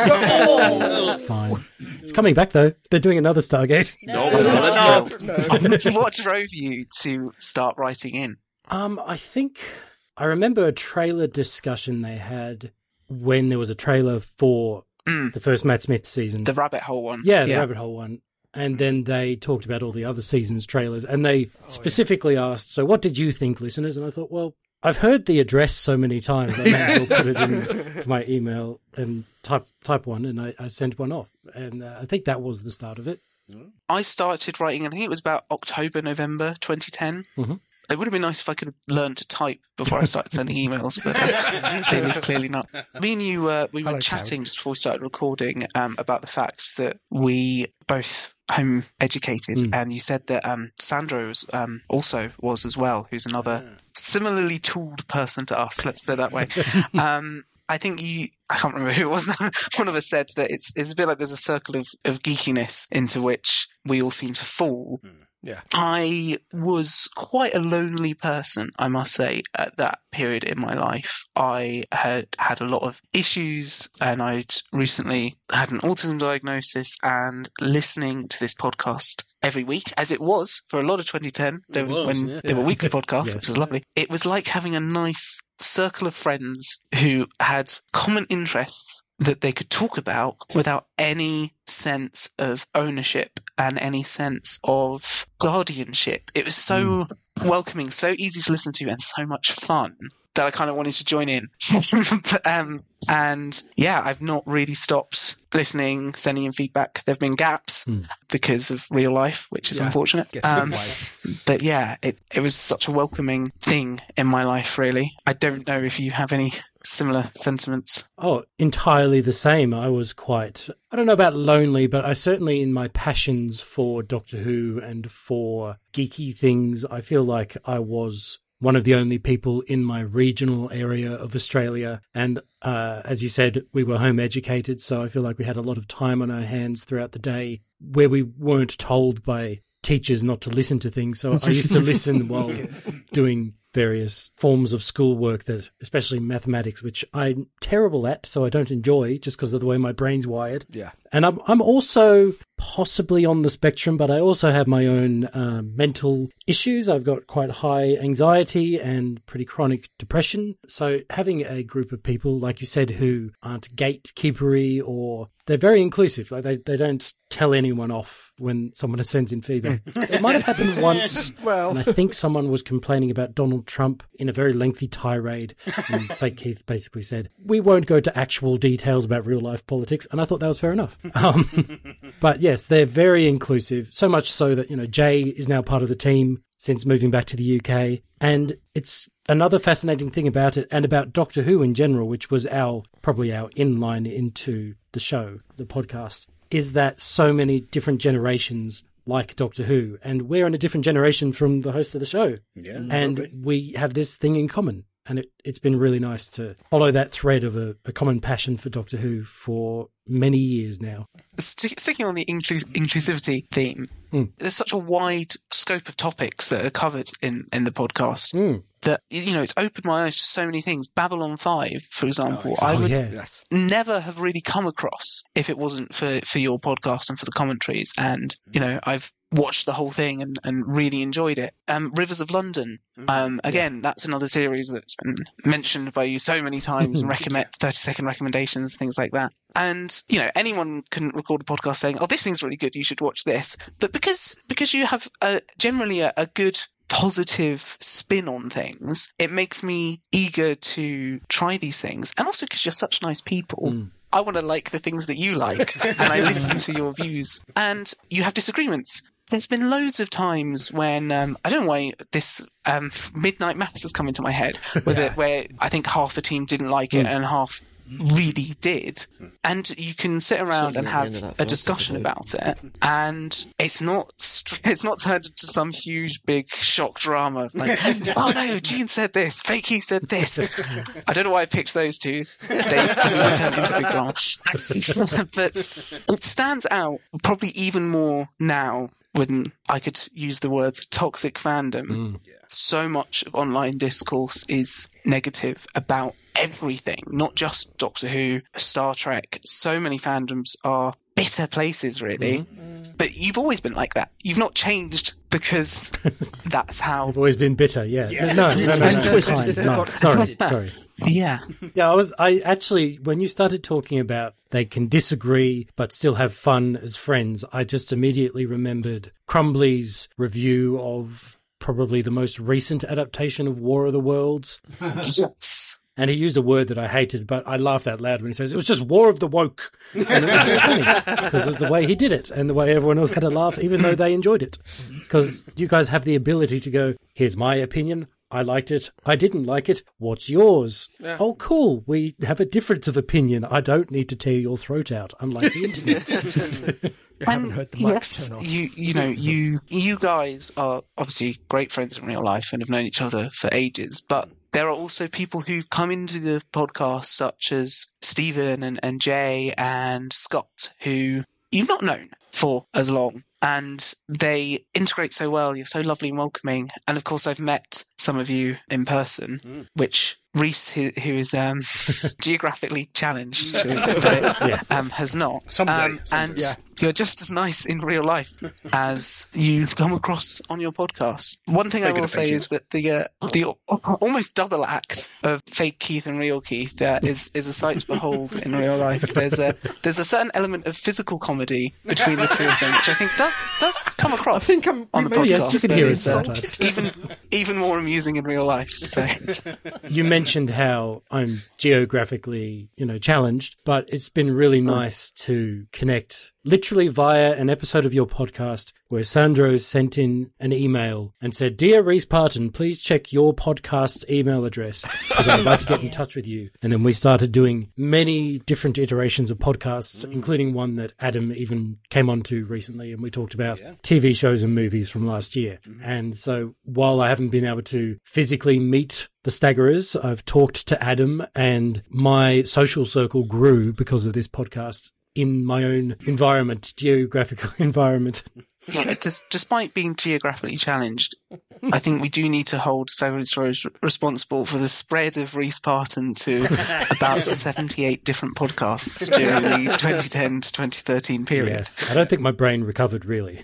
Fine. It's coming back though. They're doing another Stargate. No, not enough. What drove you to start writing in? Um, I think I remember a trailer discussion they had when there was a trailer for Mm. the first Matt Smith season. The rabbit hole one. Yeah, the rabbit hole one. And then they talked about all the other seasons' trailers, and they specifically asked, so what did you think, listeners? And I thought, well, I've heard the address so many times, I may as well put it in to my email and type type one, and I, I sent one off. And uh, I think that was the start of it. I started writing, I think it was about October, November twenty ten. Mhm. It would have been nice if I could have learned to type before I started sending emails, but uh, clearly, clearly not. Me and you, uh, we were Hello, chatting just before we started recording um, about the fact that we both home educated, Mm. and you said that um, Sandro was, um, also was as well, who's another similarly tooled person to us, let's put it that way. um, I think you, I can't remember who it was now, one of us said that it's it's a bit like there's a circle of, of geekiness into which we all seem to fall. Yeah. I was quite a lonely person, I must say, at that period in my life. I had had a lot of issues, and I'd recently had an autism diagnosis, and listening to this podcast every week, as it was for a lot of twenty ten, there, was, when yeah. there were weekly podcasts, Yes. which was lovely. It was like having a nice circle of friends who had common interests that they could talk about without any sense of ownership and any sense of guardianship. It was so mm. welcoming, so easy to listen to, and so much fun that I kind of wanted to join in. um, and yeah, I've not really stopped listening, sending in feedback. There have been gaps mm. because of real life, which is yeah, unfortunate. Um, but yeah, it, it was such a welcoming thing in my life, really. I don't know if you have any similar sentiments. Oh, entirely the same. I was quite, I don't know about lonely, but I certainly, in my passions for Doctor Who and for geeky things, I feel like I was one of the only people in my regional area of Australia. And uh, as you said, we were home educated, so I feel like we had a lot of time on our hands throughout the day where we weren't told by teachers not to listen to things. So I used to listen while doing various forms of schoolwork, that, especially mathematics, which I'm terrible at, so I don't enjoy just because of the way my brain's wired. Yeah. And I'm I'm also possibly on the spectrum, but I also have my own uh, mental issues. I've got quite high anxiety and pretty chronic depression. So having a group of people, like you said, who aren't gatekeepery, or they're very inclusive. Like they, they don't tell anyone off when someone sends in feedback. It might have happened once. Well, and I think someone was complaining about Donald Trump in a very lengthy tirade. And Fake Keith basically said, we won't go to actual details about real life politics. And I thought that was fair enough. Um, but yes, they're very inclusive, so much so that, you know, Jay is now part of the team since moving back to the U K. And it's another fascinating thing about it, and about Doctor Who in general, which was our probably our inline into the show, the podcast, is that so many different generations like Doctor Who, and we're in a different generation from the host of the show. Yeah, and probably. We have this thing in common. And it, it's been really nice to follow that thread of a, a common passion for Doctor Who for many years now. St- sticking on the inclus- inclusivity theme, mm. there's such a wide scope of topics that are covered in, in the podcast mm. that, you know, it's opened my eyes to so many things. Babylon five, for example, oh, I would yeah. yes. never have really come across if it wasn't for, for your podcast and for the commentaries. And, you know, I've watched the whole thing and, and really enjoyed it. Um, Rivers of London, um, again, yeah. that's another series that's been mentioned by you so many times and recommend thirty second recommendations, things like that. And, you know, anyone can record a podcast saying, oh, this thing's really good, you should watch this. But because, because you have a, generally a, a good positive spin on things, it makes me eager to try these things. And also because you're such nice people. Mm. I want to like the things that you like, and I listen to your views. And you have disagreements. There's been loads of times when, um, I don't know why this um, Midnight Mass has come into my head, where, yeah. the, where I think half the team didn't like it mm. and half really did. And you can sit around and have a discussion about it, and it's not it's not turned into some huge big shock drama like, oh no, Gene said this, Fakey said this. I don't know why I picked those two. They probably would turn into a big drama. But it stands out probably even more now when I could use the words toxic fandom. Mm. Yeah. So much of online discourse is negative about everything, not just Doctor Who, Star Trek. So many fandoms are bitter places, really. Mm. But you've always been like that. You've not changed because that's how... You've always been bitter, yeah. yeah. No, no, no, no, no, no, fine. No, sorry, sorry. Yeah. Yeah, I was, I actually, when you started talking about they can disagree but still have fun as friends, I just immediately remembered Crumbly's review of probably the most recent adaptation of War of the Worlds. Yes. And he used a word that I hated, but I laughed out loud when he says, it was just War of the Woke. And it was really funny, because it's the way he did it, and the way everyone else had a laugh, even though they enjoyed it. Because you guys have the ability to go, here's my opinion, I liked it, I didn't like it, what's yours? Yeah. Oh, cool, we have a difference of opinion. I don't need to tear your throat out, unlike the internet. You haven't heard the mic yes, turn off. you, you know, you, you guys are obviously great friends in real life and have known each other for ages, but there are also people who've come into the podcast, such as Stephen and, and Jay and Scott, who you've not known for as long. And they integrate so well. You're so lovely and welcoming. And of course, I've met some of you in person, mm. which Reese, who, who is um, geographically challenged, shall we put it, yes. um, has not. Someday. Um, someday. and yeah. you're just as nice in real life as you come across on your podcast. One thing Very I good, will thank say you. is that the uh, the almost double act of fake Keith and real Keith uh, is is a sight to behold in real life. There's a there's a certain element of physical comedy between the two of them, which I think does does come across I think I'm, on the maybe- podcast. yes, you can that hear it is, uh, sometimes. even even more amusing in real life. So. You mentioned how I'm geographically, you know, challenged, but it's been really nice to connect literally via an episode of your podcast where Sandro sent in an email and said, "Dear Reese Parton, please check your podcast's email address because I'd like to get in touch with you." And then we started doing many different iterations of podcasts, including one that Adam even came onto recently, and we talked about T V shows and movies from last year. And so while I haven't been able to physically meet the Staggerers, I've talked to Adam, and my social circle grew because of this podcast in my own environment, geographical environment. Yeah, des- despite being geographically challenged, I think we do need to hold Staggering Stories r- responsible for the spread of Reese Parton to about seventy-eight different podcasts during the twenty ten to twenty thirteen period. Yes, I don't think my brain recovered really.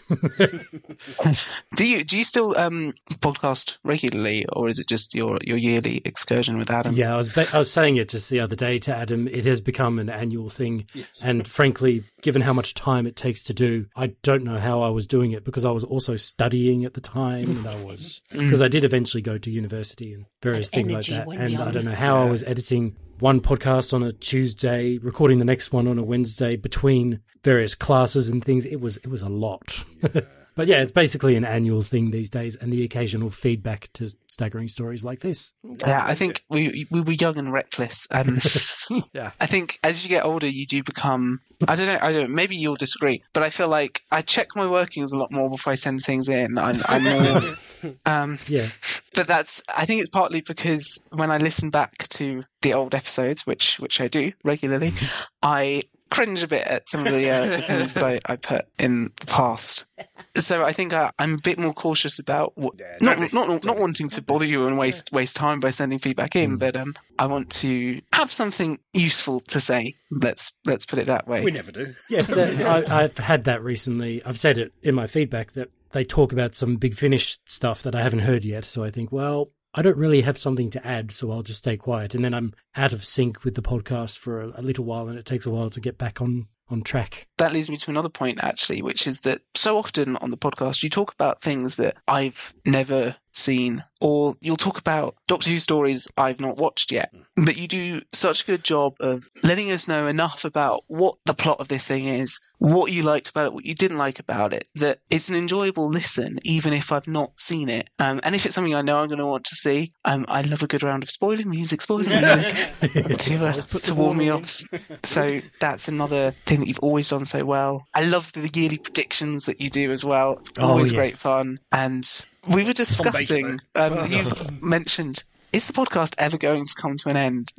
Do you do you still um, podcast regularly, or is it just your, your yearly excursion with Adam? Yeah, I was ba- I was saying it just the other day to Adam. It has become an annual thing, and frankly, given how much time it takes to do, I don't know how I was doing it because I was also studying at the time, and I was because I did eventually go to university and various Had things like energy that, when and young. I don't know how I was editing one podcast on a Tuesday, recording the next one on a Wednesday between various classes and things. It was it was a lot. But yeah, it's basically an annual thing these days, and the occasional feedback to Staggering Stories like this. Yeah, I think we we were young and reckless. Um, Yeah. I think as you get older, you do become. I don't know. I don't. Maybe you'll disagree, but I feel like I check my workings a lot more before I send things in. I'm, I'm more. Um, Yeah. but that's. I think it's partly because when I listen back to the old episodes, which which I do regularly, I cringe a bit at some of the, uh, the things that I, I put in the past. So I think I, I'm a bit more cautious about what, Yeah, not, don't be. not not wanting to bother you and waste waste time by sending feedback in, but um, I want to have something useful to say. Let's let's put it that way. We never do. Yes, that, I, I've had that recently. I've said it in my feedback that they talk about some Big Finish stuff that I haven't heard yet. So I think, well, I don't really have something to add, so I'll just stay quiet. And then I'm out of sync with the podcast for a, a little while, and it takes a while to get back on, on track. That leads me to another point, actually, which is that so often on the podcast you talk about things that I've never seen, or you'll talk about Doctor Who stories I've not watched yet. But you do such a good job of letting us know enough about what the plot of this thing is, what you liked about it, what you didn't like about it, that it's an enjoyable listen, even if I've not seen it. Um, and if it's something I know I'm going to want to see, um, I love a good round of spoiling music, spoiling music to, uh, to warm me off. So that's another thing that you've always done so well. I love the yearly predictions that you do as well. It's Oh, always yes. great fun. And we were discussing, um, you mentioned, is the podcast ever going to come to an end?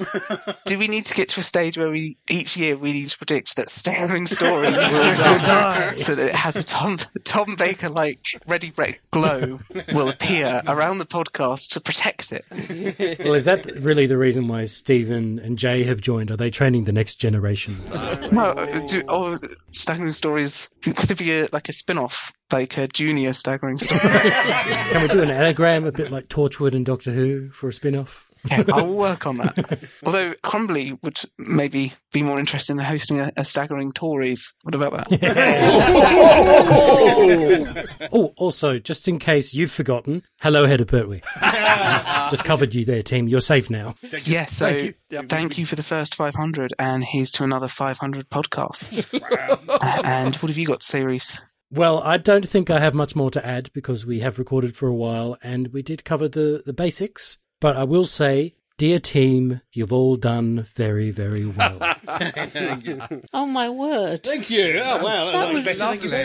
Do we need to get to a stage where we each year we need to predict that Staggering Stories will die, so that it has a Tom Tom Baker like Ready Brek glow will appear around the podcast to protect it? Well, is that really the reason why Stephen and Jay have joined? Are they training the next generation? No, do, or Staggering Stories could there be a, like a spin-off, like a junior Staggering Stories? Can we do an anagram a bit like Torchwood and Doctor Who for a spin-off? Okay, I will work on that. Although Crumbly would maybe be more interested in hosting a, a Staggering Tories. What about that? Oh, also, just in case you've forgotten, hello, Head of Pertwee. Just covered you there, team. You're safe now. Yes, so Thank thank you. you. Yep. for the first five hundred, and here's to another five hundred podcasts. Uh, and what have you got to say, Reese? Well, I don't think I have much more to add because we have recorded for a while and we did cover the, the basics. But I will say, dear team, you've all done very, very well. Oh, my word. Thank you. Oh, wow. That was unexpected. Thank you lovely. both.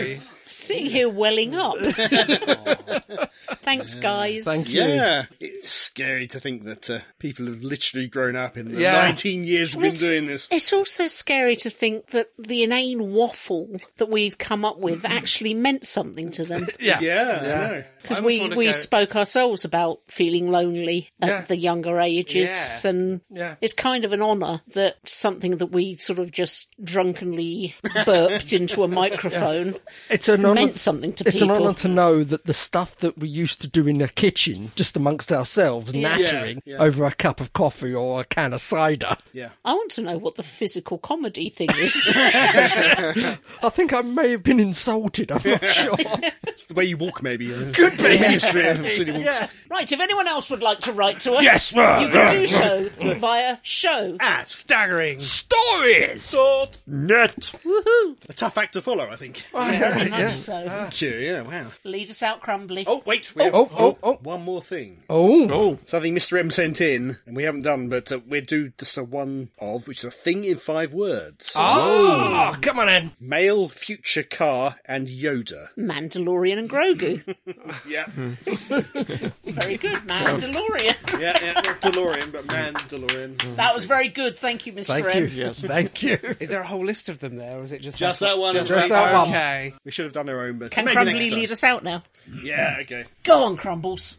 Sitting here welling up. Thanks, guys. Thank you. Yeah, it's scary to think that uh, people have literally grown up in the Yeah. nineteen years we've been It's- doing this. It's also scary to think that the inane waffle that we've come up with actually meant something to them. Yeah. Yeah, I know. Because I we, almost wanna we go- spoke ourselves about feeling lonely at Yeah. the younger ages, Yeah. and Yeah. it's kind of an honour that something that we sort of just drunkenly burped into a microphone It's an honour. meant something to It's people. an honour to know that the stuff that we used to do in the kitchen, just amongst ourselves, nattering Yeah, yeah. over a cup of coffee or a can of cider. Yeah. I want to know what the physical comedy thing is. I think I may have been insulted. I'm not sure. It's the way you walk, maybe. Could be. The Ministry of City Walks. Yeah. Right, if anyone else would like to write to us, Yes, well, you can do so via show. Staggering. Stories. Net. Woohoo! A tough act to follow, I think. Very much Yeah. so. Thank you, yeah, wow. Lead us out, Crumbly. Oh, wait. We have Oh, oh, oh. one more thing. Oh. Something Mister M sent in, and we haven't done, but uh, we'll do just a one of, which is a thing in five words. Oh, come on in. Male, future car, and Yoda. Mandalorian and Grogu. Yeah. Very good, Mandalorian. yeah, yeah, not DeLorean, but Mandalorian. That was very good. Thank you, Mister Thank M. you. Yes. Thank you. Is there a whole list of them there, or is it just Just that that one. Just, Just that one. Okay. We should have done our own, but Can maybe Crumbly next time. lead us out now? Yeah, okay. Go on, Crumbles.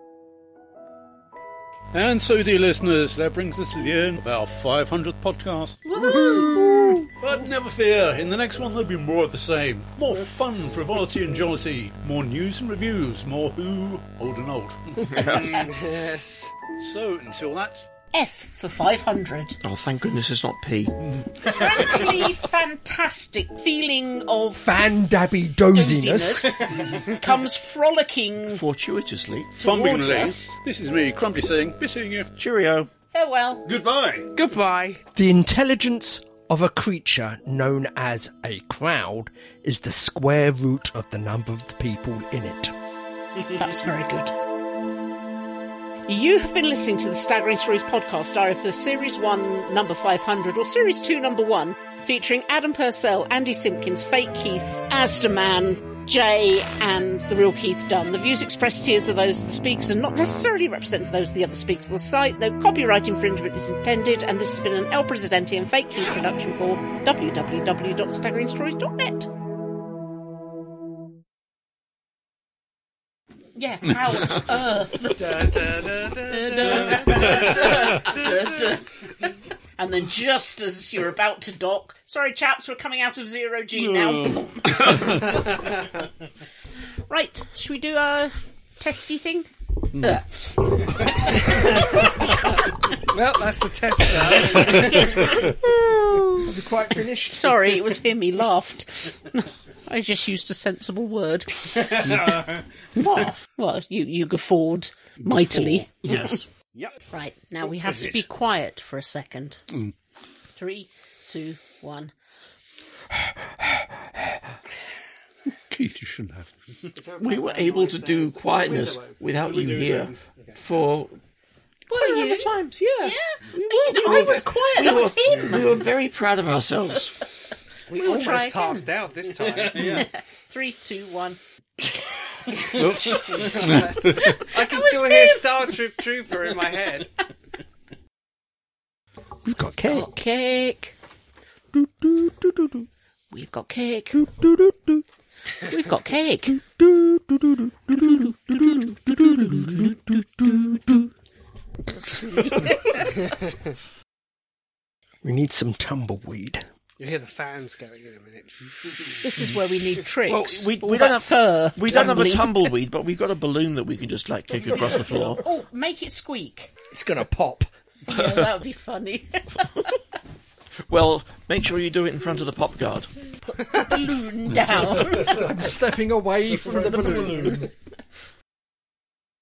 And so, dear listeners, that brings us to the end of our five hundredth podcast. But never fear, in the next one there'll be more of the same. More fun, frivolity and jollity. More news and reviews. More who, old and old. Yes. So, until that, F for five hundred. Oh, thank goodness it's not P. Frankly fantastic feeling of Fan dabby doziness. doziness comes frolicking Fortuitously. towards fumblingly, us. this is me, Crumbly, saying, be seeing you. Cheerio. Farewell. Goodbye. Goodbye. The intelligence of a creature known as a crowd is the square root of the number of the people in it. That was very good. You have been listening to the Staggering Stories podcast, either for Series one, number five hundred, or Series two, number one, featuring Adam Purcell, Andy Simpkins, Fake Keith, Asda Man, Jay, and the real Keith Dunn. The views expressed here are those of the speakers and not necessarily represent those of the other speakers of the site, though copyright infringement is intended, and this has been an El Presidente and Fake Keith production for w w w dot staggering stories dot net. Yeah, how on earth? Da, da, da, da, da. And then just as you're about to dock, sorry chaps, we're coming out of zero G now. Right, should we do a testy thing? Uh. Well, that's the test now. Have you quite finished? Sorry, it was him, he laughed. I just used a sensible word. What? Well, you, you guffawed mightily. Yes. Yep. Right, now we have is to it? be quiet for a second. Three, two, one. Keith, you shouldn't have. We were able to do quietness without you here for Were you? other times, yeah. Yeah. You know, I was quiet, that was him. We were very proud of ourselves. We We'll try almost again. passed out this time. Three, two, one. I can still hear Star Troop Trooper in my head. We've got cake. Got cake. We've got cake. We've got cake. We need some tumbleweed. You'll hear the fans going in a minute. This is where we need tricks. Well, we, All we that don't have fur. we don't have a tumbling. tumbleweed, but we've got a balloon that we can just like kick across the floor. Oh, make it squeak. It's going to pop. Yeah, that would be funny. Well, make sure you do it in front of the pop guard. Balloon down. I'm stepping away from the balloon.